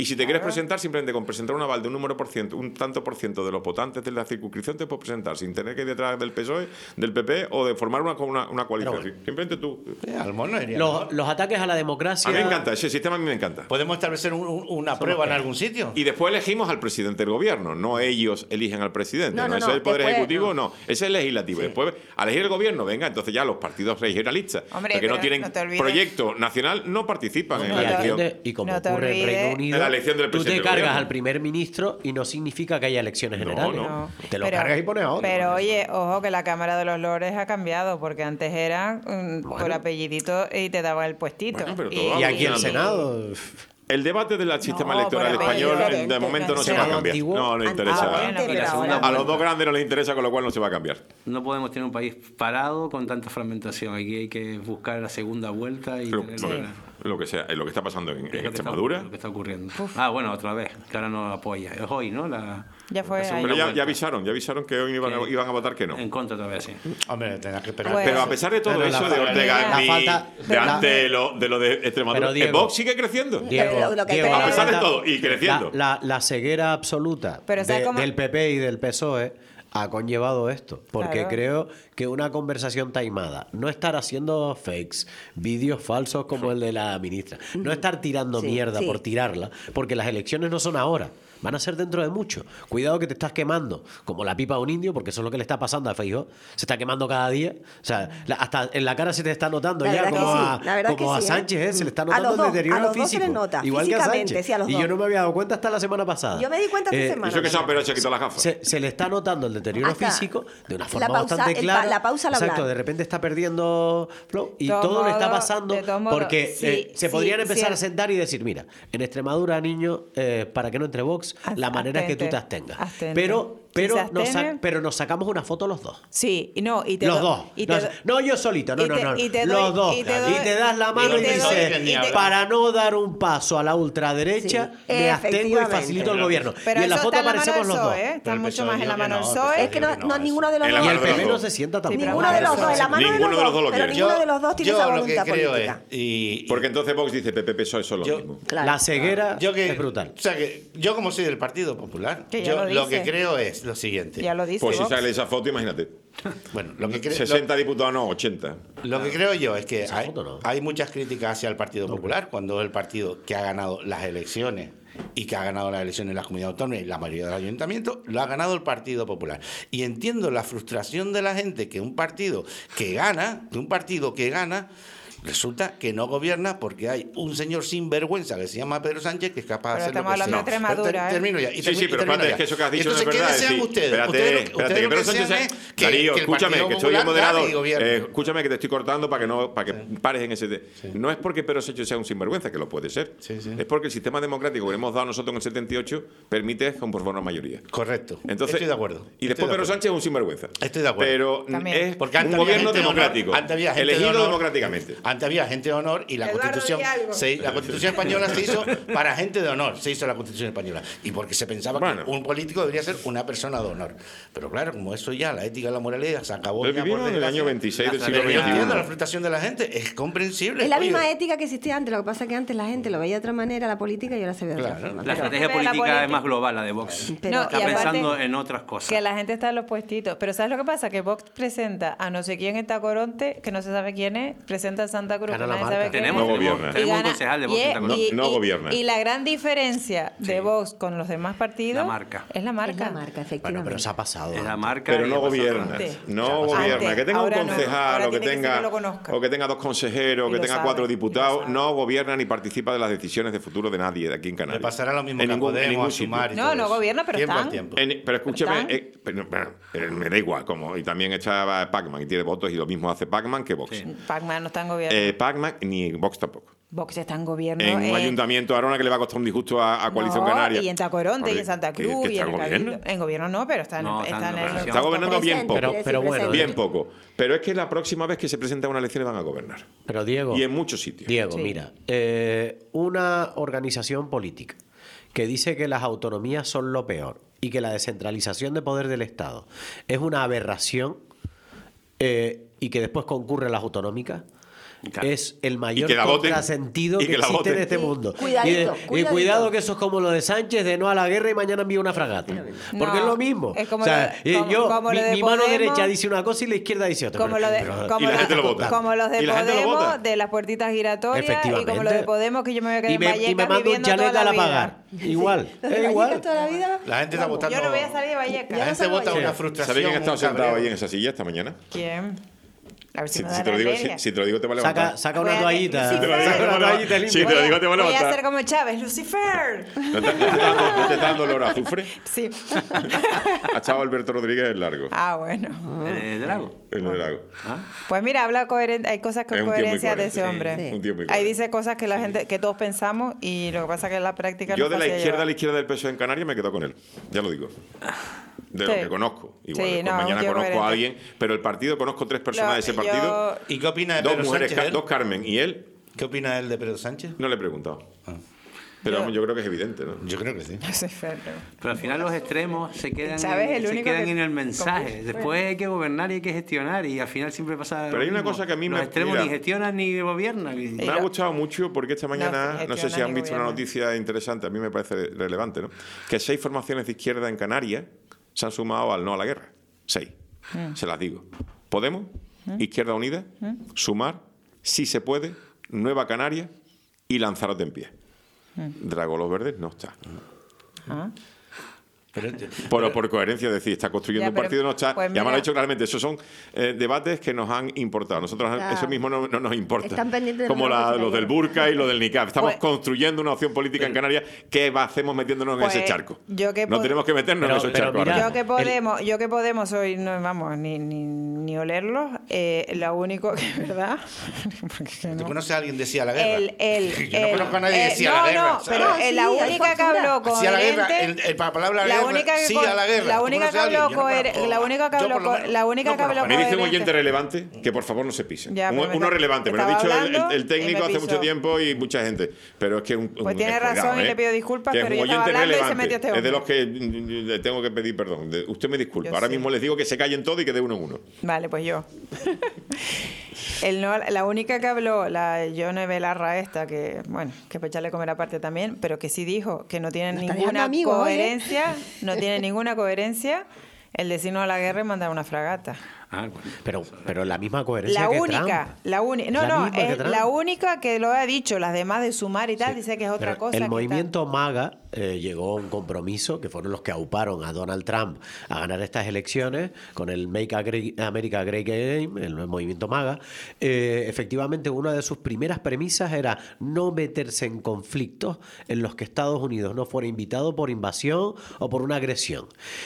Y si te quieres presentar, simplemente con presentar un aval de un número por ciento, un tanto por ciento de los votantes de la circunscripción, te puedes presentar sin tener que ir detrás del P S O E, del P P o de formar una, una, una coalición. Bueno. Simplemente tú. Eh, a lo mejor no iría Los, mejor. los ataques a la democracia... A mí me encanta, ese sistema a mí me encanta. Podemos establecer un- un- una prueba en algún sitio. Y después elegimos al presidente del gobierno, no ellos eligen al presidente. No, No, no, ese no, es el poder después, ejecutivo, no. no. Ese es el legislativo. Después, al elegir el gobierno, venga, entonces ya los partidos regionalistas, Hombre, los que no pero tienen no te olvides- proyecto nacional, no participan en Y, la elección. atiende- y como No te ocurre en olvides- Reino Unido, En la elección del tú te presidente del cargas gobierno. al primer ministro y no significa que haya elecciones No, generales. no. Te lo Pero- cargas y pones a otro. Pero oye, ojo que la Cámara de los Lores ha cambiado, porque antes era mm, por apellidito y te daban el puestito. Bueno, pero Y- todo y va aquí el evolucionando. Senado... El debate del sistema No, electoral pero español diferente, de momento no se va a Senado cambiar. antiguo. No, no interesa. Antiguamente, Bueno, pero la ahora- segunda A los dos grandes no les interesa, con lo cual no se va a cambiar. No podemos tener un país parado con tanta fragmentación. Aquí hay que buscar la segunda vuelta y Lo, tener lo- una- lo que sea, lo que está pasando en, en es lo que está- Extremadura. lo que está ocurriendo. Ah, bueno, otra vez, que ahora no apoya. Es hoy, ¿no? La, Ya fue la segunda Pero ya, vuelta. ya avisaron, ya avisaron que hoy iban a, Que- iban a votar que no. En contra otra vez, sí. Hombre, tendrás que esperar. Pues- Pero a pesar de todo Pero eso, la de falta- Ortega la y falta- de pero la- ante lo, de lo de Extremadura, Pero, el Diego- Vox sigue creciendo. Diego, Pero lo que Diego, espera- A pesar de la- todo, y creciendo. La, la- la ceguera absoluta Pero ¿sabes de- cómo? del P P y del P S O E ha conllevado esto. Porque Claro. creo que una conversación taimada, no estar haciendo fakes, vídeos falsos como el de la ministra, no estar tirando Sí, mierda sí. por tirarla, porque las elecciones no son ahora. Van a ser dentro de mucho. Cuidado que te estás quemando, como la pipa de un indio, porque eso es lo que le está pasando a Feijóo. Se está quemando cada día. O sea, la- hasta en la cara se te está notando La ya verdad que como, sí, a, la verdad como que a sí, ¿eh? Sánchez, ¿eh? Se le está A notando los dos, el deterioro a los dos se físico. les nota, Igual que a físicamente, Sánchez. sí, a los y dos. yo no me había dado cuenta hasta la semana pasada. Yo me di cuenta esta Eh, semana. Eso que se ha operado y se ha quitado las gafas. se, se le está notando el deterioro Hasta físico de una la forma pausa- bastante el pa- clara. la pausa al Exacto, hablar. de repente está perdiendo flow y Todos todo le está modos, pasando de todos modos, porque sí, eh, se sí, podrían empezar sí. a sentar y decir, mira, en Extremadura, niño, eh, para que no entre Vox, Haz- la manera es que tú te abstente, abstengas. abstente. Pero, Si pero, se nos sa- abstiene- pero nos sacamos una foto los dos. Sí, y no, y te Los do- dos. y te No, do- no yo solito, no, y no, te- no. y te Los doy- dos. y Y te te, doy- das la mano y, y te doy- dices, y te- para no dar un paso a la ultraderecha, Sí, me abstengo y efectivamente. facilito el gobierno. Pero y en la eso foto está en la mano aparecemos del los dos. P S O E, ¿eh? Está Pero el mucho P S O E más en la dijo que mano del no, P S O E. Es que no, No, no eso. ninguno de los En la dos. Y el mano de P P los no dos. se sienta tampoco. pero Ninguno de los Eso dos. En la mano de Ninguno los de los dos dos. lo Pero quiere. ninguno de los dos tiene yo esa lo que voluntad creo política. es. Y, y- Porque entonces Vox dice P P P S O E son lo Yo- mismo. Claro. La ceguera yo que, es brutal. O sea que yo como soy del Partido Popular, Que ya yo lo lo, que dice. creo es lo siguiente. Ya lo dice Pues si Vox. sale esa foto, imagínate. Bueno, lo que, creo, sesenta diputados, no, ochenta. lo, lo que creo yo es que Esa hay, foto no. hay muchas críticas hacia el Partido Popular cuando es el partido que ha ganado las elecciones y que ha ganado las elecciones en la comunidad autónoma y la mayoría de los ayuntamientos, lo ha ganado el Partido Popular. Y entiendo la frustración de la gente que un partido que gana, que un partido que gana, resulta que no gobierna porque hay un señor sinvergüenza que se llama Pedro Sánchez que es capaz de Pero hacer lo estamos que hablando sea. de Extremadura, Pero te- ¿eh? termino ya. y Sí, termi- sí, y pero termino espérate, ya. es que eso que has dicho no es Entonces, verdad. ¿qué desean sí. ustedes? Espérate, Ustedes lo- espérate, ustedes que lo Pedro que Sánchez desean sea- es que- Darío, que el escúchame, Partido que estoy Popular moderador. gane y gobierne. Eh, escúchame que te estoy cortando para que no para que pares en ese. te- No es porque Pedro Sánchez sea un sinvergüenza, que lo puede ser. Sí, sí. Es porque el sistema democrático que le hemos dado nosotros en el setenta y ocho permite con por favor mayoría. Correcto. Entonces, Estoy de acuerdo. Y Estoy después de Pedro acuerdo. Sánchez es un sinvergüenza. Estoy de acuerdo. Pero También. es Porque antes un había gobierno gente de honor, democrático. antes había gente de elegido honor. democráticamente. Antes había gente de honor y la Eduardo, Constitución di algo. se- la Constitución española se hizo para gente de honor, se hizo la Constitución española y porque se pensaba Bueno. que un político debería ser una persona de honor. Pero claro, como eso ya la ética y la moralidad se acabó Pero ya por vivimos en el desgracia. año veintiséis del La siglo Pero yo entiendo la veintiuno. frustración de la gente, es comprensible. Es la Oye, misma ética que existía antes, lo que pasa es que antes la gente lo veía de otra manera, la política, y ahora se ve de otra Claro. forma. La Pero- estrategia Pero la política política- es más global, la de Vox. Pero- No, Está y aparte- pensando en otras cosas. Que la gente está en los puestitos. Pero ¿sabes lo que pasa? Que Vox presenta a no sé quién en Tacoronte, que no se sabe quién es, presenta a Santa Cruz, Gana que la nadie marca. sabe quién Tenemos, No es. tenemos, gobierna. tenemos Y un gana- concejal de Vox y en es- Tacoronte. y- No y- gobierna. Y la gran diferencia de Vox con los demás partidos La marca. es la marca. Es la marca, efectivamente. Bueno, pero se ha pasado. Es la marca. Pero y no ha pasado gobierna, antes. no Antes, gobierna. Que tenga un ahora no. concejal Ahora o que tiene que ser tenga que lo conozca. o que tenga dos consejeros, Y que lo tenga sabe, cuatro y lo diputados, sabe. no gobierna ni participa de las decisiones de futuro de nadie de aquí en Le Canarias. pasará lo mismo En que a ningún- en Podemos, ningún a Sumar y sitio. No, todo no eso. gobierna, pero Tiempo al están. tiempo. En- pero escúcheme, Están. eh, pero, bueno, pero me da igual, como y también estaba Pacman y tiene votos y lo mismo hace Pacman que Vox. Sí. Pacman no está en gobierno. Eh, Pacman ni Vox tampoco. Vox está en gobierno. En un eh, ayuntamiento de Arona que le va a costar un disgusto a, a Coalición no, Canaria. Y en Tacoronte, y Oye, en Santa ¿que- Cruz, que y está en el gobierno? Cabildo. En gobierno no, pero está en, No, está está en en el- oposición. Está gobernando bien Presente, poco. Pero- quiere pero decir bueno, presente. Bien poco. Pero es que la próxima vez que se presenta a una elección van a gobernar. Pero Diego, Y en muchos sitios. Diego, Sí. mira, eh, una organización política que dice que las autonomías son lo peor y que la descentralización de poder del Estado es una aberración eh, y que después concurre a las autonómicas, Claro. es el mayor que la voten, contrasentido y que, que la existe en voten. este mundo. Cuidadito, y, de- y cuidadito. cuidado que eso es como lo de Sánchez, de no a la guerra y mañana envía una fragata. Porque No, es lo mismo. es como o sea, lo de- eh, como- yo, como mi, lo de mi mano Podemos- derecha dice una cosa y la izquierda dice otra. Como Pero- lo de, pero- como Y la la- gente lo vota. como los de Y la gente lo Podemos, vota. de las puertitas giratorias, y como Efectivamente. lo de Podemos, que yo me voy a quedar y en me, Vallecas y me mando un viviendo toda chalet la a la vida. pagar. Igual, Los de es Vallecas igual. toda la vida. La gente está votando. Yo no voy a salir de Vallecas. La no gente salgo vota de una Vallecas. frustración. ¿Sabes quién ha estado un sentado cabreo. ahí en esa silla esta mañana? ¿Quién? A ver si, Si, me si da te lo la digo, alegría. si, si te lo digo, te va a levantar. Saca, saca Voy una a- toallita. sí, te lo digo, Saca te una va a toallita levantar. Sí, limpia. te lo digo, te va a Voy a levantar. hacer como Chávez, Lucifer. ¿No te, no te está dando, no te está dando olor a azufre? Sí. Ha echado Alberto Rodríguez el largo. Ah, bueno. Eh, Drago. El de Drago. Pues mira, habla coherente, hay cosas con Es un tío muy coherencia de ese coherente, hombre. sí. Un tío muy Ahí coherente. dice cosas que la gente, que todos pensamos y lo que pasa es que en la práctica Yo no de la fácil izquierda a llevar. la izquierda del P S O E en Canarias me quedo con él. Ya lo digo. De lo Sí. que conozco. Igual, Sí, después no, mañana un tío conozco a coherente. alguien, pero el partido conozco tres personas Lo- de ese yo- partido. ¿Y qué opina de Dos Pedro mujeres, Sánchez? ca- él? dos Carmen y él. ¿Qué opina él de Pedro Sánchez? No le he preguntado. Ah. Pero Yo- vamos, yo creo que es evidente, ¿no? Yo creo que sí. Ese es feo. Pero al final los extremos se quedan, Chávez es en, el se único quedan que- en el mensaje. Bueno. Después hay que gobernar y hay que gestionar y al final siempre pasa Pero lo hay una mismo. cosa que a mí los me- extremos mira. ni gestionan ni gobiernan. Y- Me Y ha lo- gustado mucho porque esta mañana, sí, no, sé si gestiona han ni visto una gobierna. noticia interesante, a mí me parece relevante, ¿no? Que seis formaciones de izquierda en Canarias se han sumado al no a la guerra. Seis. Mm. Se las digo. Podemos, Izquierda Unida, Sumar, Si se puede, Nueva Canaria y Lanzarote en pie. Mm. Drago Los Verdes no está. Ah. Pero, Por, por coherencia, es decir, está construyendo Ya, un pero, partido, no está. pues ya me lo mira. ha dicho claramente, esos son eh, debates que nos han importado. Nosotros Claro. eso mismo no, no nos importa. Están pendientes de Como los la- negocios los del ayer. burka y los del niqab. Estamos Pues- construyendo una opción política en Canarias que va- hacemos metiéndonos en Pues, ese charco. yo que no pod- tenemos que meternos Pero- en esos pero charcos. mira, ahora Yo que mismo. podemos, yo que podemos hoy no vamos ni, ni, ni olerlos, eh, lo único que es verdad. Porque es que ¿Tú no. conoces a alguien que decía la guerra? El, el, Yo no el- conozco a nadie que eh, decía no, la guerra. No, ¿sabes? pero No, eh, sí, la hay única que fortuna. habló Hacía la guerra, coherente. el, el- la palabra La guerra, única que sí con- a la guerra. la ¿Tú única conoces que a alguien? habló Yo no coher- conozco. la única que Yo, habló por lo co- menos, la única no que habló conozco a A mí nadie. dice un coherente. oyente relevante que por favor no se pisen. Ya, Un- pues me uno está- relevante, me lo ha estaba dicho el- hablando el, el y técnico me hace pisó. mucho tiempo y mucha gente. Pero es que un, Pues un- tiene eh, razón cuidado, y le ¿eh? pido disculpas, Que es pero un yo estaba oyente hablando y se relevante. metió este Es de hombre. los que mm, le tengo que pedir perdón. De- usted me disculpa. Yo Ahora sí. mismo les digo que se callen todos y que de uno en uno. Vale, pues yo. El no, la única que habló, la Yone Belarra esta, que bueno, que para echarle comer aparte también, pero que sí dijo que no tiene Nos está ninguna dejando amigos, oye. coherencia, no tiene ninguna coherencia el decirnos a la guerra y mandar una fragata. Ah, bueno. Pero, pero la misma coherencia La que única, Trump. la única, no, La no, misma que es Trump. la única que lo ha dicho, las demás de Sumar y tal, Sí. dice que es otra Pero cosa. el que movimiento MAGA eh, llegó a un compromiso, que fueron los que auparon a Donald Trump a ganar estas elecciones con el Make America Great Again, el movimiento MAGA. Eh, efectivamente, una de sus primeras premisas era no meterse en conflictos en los que Estados Unidos no fuera invitado por invasión o por una agresión.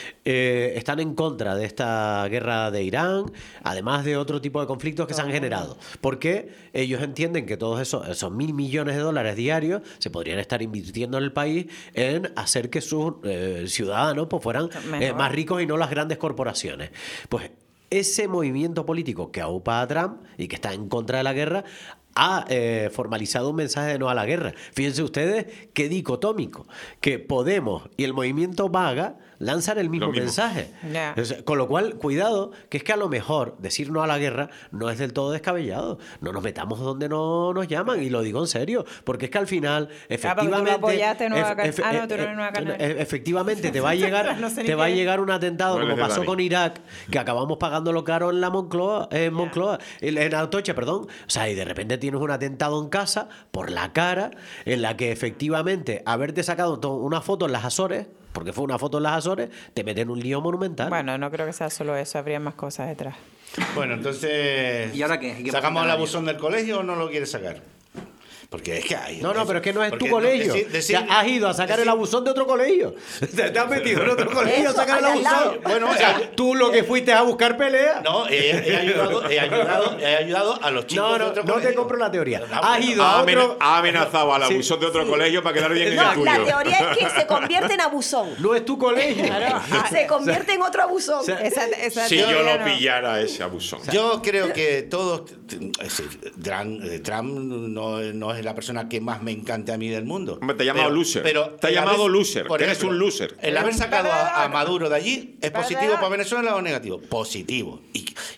Eh, están en contra de esta guerra de Irán, además de otro tipo de conflictos que se han generado, porque ellos entienden que todos esos, esos mil millones de dólares diarios se podrían estar invirtiendo en el país en hacer que sus eh, ciudadanos pues, fueran eh, Mejor. más ricos y no las grandes corporaciones. Pues ese movimiento político que aupa a Trump y que está en contra de la guerra ha eh, formalizado un mensaje de no a la guerra. Fíjense ustedes qué dicotómico, que Podemos y el movimiento MAGA lanzan el mismo, Lo mismo. mensaje. Ya. O sea, con lo cual, cuidado, que es que a lo mejor decir no a la guerra no es del todo descabellado. No nos metamos donde no nos llaman, y lo digo en serio, porque es que al final, efectivamente... tú lo apoyaste en Nueva ef- Can- ef- ah, no, tú eh, no eres Nueva eh, Canaria. eh, Efectivamente, te va a llegar, No sé ni te va a qué es. llegar un atentado No como eres de pasó Dani. con Irak, que acabamos pagándolo caro en la Moncloa, en Moncloa, en, en Atocha, perdón. O sea, y de repente tienes un atentado en casa por la cara, en la que efectivamente haberte sacado to- una foto en las Azores, porque fue una foto en las Azores, te meten en un lío monumental. Bueno, no creo que sea solo eso, habría más cosas detrás. Bueno, entonces. ¿Y ahora qué? ¿Qué pasa ¿Sacamos con el Canarias? abusón del colegio o no lo quieres sacar? Porque es que hay. No, no, pero es que no es tu porque colegio. decir- decir- Te has ido a sacar decir- el abusón de otro colegio. Te, te has metido en otro colegio a Eso, sacar el al lado. abusón. Bueno, o sea, tú lo que fuiste a buscar pelea. No, he, he ayudado, he, ayudado, he ayudado a los chicos No, de no, otro no te colegio. compro la teoría. Ah, Has bueno. ido Ha, a amen- otro. ha amenazado al Sí. abusón de otro colegio para quedar bien en No, el la tuyo. teoría es que se convierte en abusón. No es tu colegio. Se convierte en otro abusón. sea, Esa, esa Si yo teoría lo no. pillara ese abusón. Yo creo que todos. es decir, Trump, eh, Trump no, no es la persona que más me encanta a mí del mundo. Hombre, te ha llamado loser. Pero Te ha el llamado haber- loser, por que eres un loser. El haber sacado a, a Perdón. Maduro de allí, ¿es positivo Perdón. para Venezuela o negativo? Positivo. Y,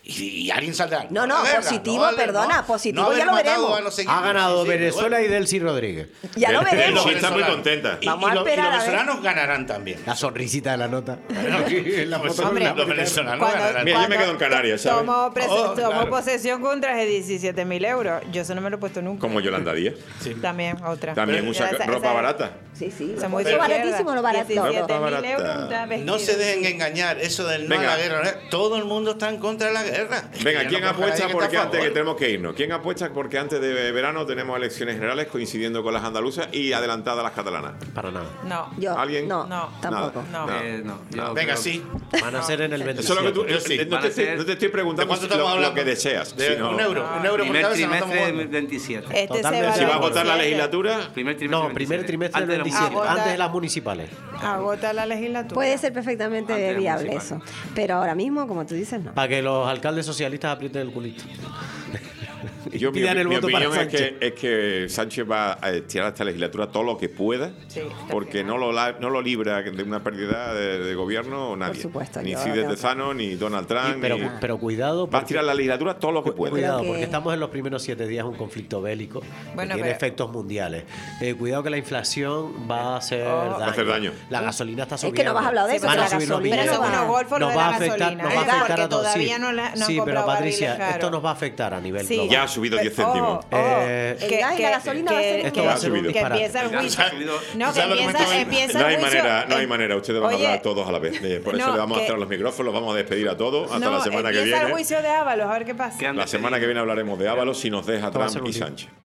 Y, y alguien saldrá. No, no, a la guerra, positivo, vale, perdona, positivo, haber ya lo matado veremos. a no sé quién. Ha ganado Sí, Venezuela bueno. y Delcy Rodríguez. Ya lo Del- del- veremos. Sí, está muy venezolanos. contenta. Y, Vamos y a lo- y esperar, los a ver. venezolanos ganarán también. La sonrisita de la nota. Bueno, aquí la foto Hombre, con los venezolanos Cuando- ganarán. Mira, yo me cuando quedo en Canarias, ¿sabes? Tomó, pres- Oh, tomó claro. posesión con un traje de diecisiete mil euros. Yo eso no me lo he puesto nunca. Como Yolanda Díaz. También, otra. También Pero usa esa- ropa esa- barata. Sí, sí. Esa muy Lo de baratísimo, izquierda. lo barato. diecisiete mil barata. euros, un No vestido. se dejen engañar, eso del no Venga. a la guerra. ¿no? Todo el mundo está en contra de la guerra. Venga, Ya ¿quién no conozco a apuesta nadie que porque está a antes que favor. tenemos que irnos? ¿Quién apuesta porque antes de verano tenemos elecciones generales coincidiendo con las andaluzas y adelantadas las catalanas? Para nada. No. Yo, ¿Alguien? no, No. tampoco. No. Nada. Eh, no, yo Venga, creo- sí. Van a ser en el Eso veintisiete. es lo que tú. Yo sí. eh, no, Van te a estoy, ser- no te estoy ¿De preguntando cuánto si estamos lo, hablando? lo que deseas. De sino- un euro. Un euro por Primer cabeza no estamos trimestre jugando. veintisiete. Este Totalmente. se Si va va a votar la veintisiete. legislatura, Primer trimestre No, primer veintisiete. trimestre del Antes de la veintisiete, Agota- antes de las municipales. Agota la legislatura. Puede ser perfectamente Antes de viable eso. municipal. Pero ahora mismo, como tú dices, no. Para que los alcaldes socialistas aprieten el culito. yo, mi, Pidan el mi voto para opinión es Sánchez. que, es que Sánchez va a estirar esta legislatura todo lo que pueda, Sí, porque no lo, la- no lo libra de una pérdida de, de gobierno nadie. supuesto, ni yo Fidel creo que- Tezano, ni Donald Y- Trump. pero, ni- pero cuidado. Va a porque- estirar la legislatura todo lo que pueda. Cuidado, que- porque estamos en los primeros siete días de un conflicto bélico Bueno, que tiene pero- efectos mundiales. Eh, cuidado que la inflación va a hacer, Oh. daño. Va a hacer daño. La gasolina está que no subiendo. vas a hablar de eso, Van que a la subir los gasolina billetes. Pero no son va- unos golfos Nos de va la a afectar, gasolina, nos ¿eh? va a afectar Porque a todos. todavía sí, no, la, no han sí, pero comprado Patricia, barriles caros. esto nos va a afectar a nivel Sí. global. Ya ha subido diez Pero- céntimos. oh, oh, Eh, El gas y la gasolina va a ser- Esto que- va a ser un que disparate. empieza el El gas juicio. ha subido- No, que ¿Sabes lo que me empieza, estaba- empieza No el hay juicio. manera, no hay eh, manera. Ustedes van oye, a hablar todos a la vez. Eh, Por eso no, le vamos a que- cerrar los micrófonos, los vamos a despedir a todos hasta no, la semana que empieza el viene. juicio de Ábalos, a ver qué pasa. Quedan La semana que viene hablaremos de Ábalos si nos deja Esto va a Trump ser un y lío. Sánchez.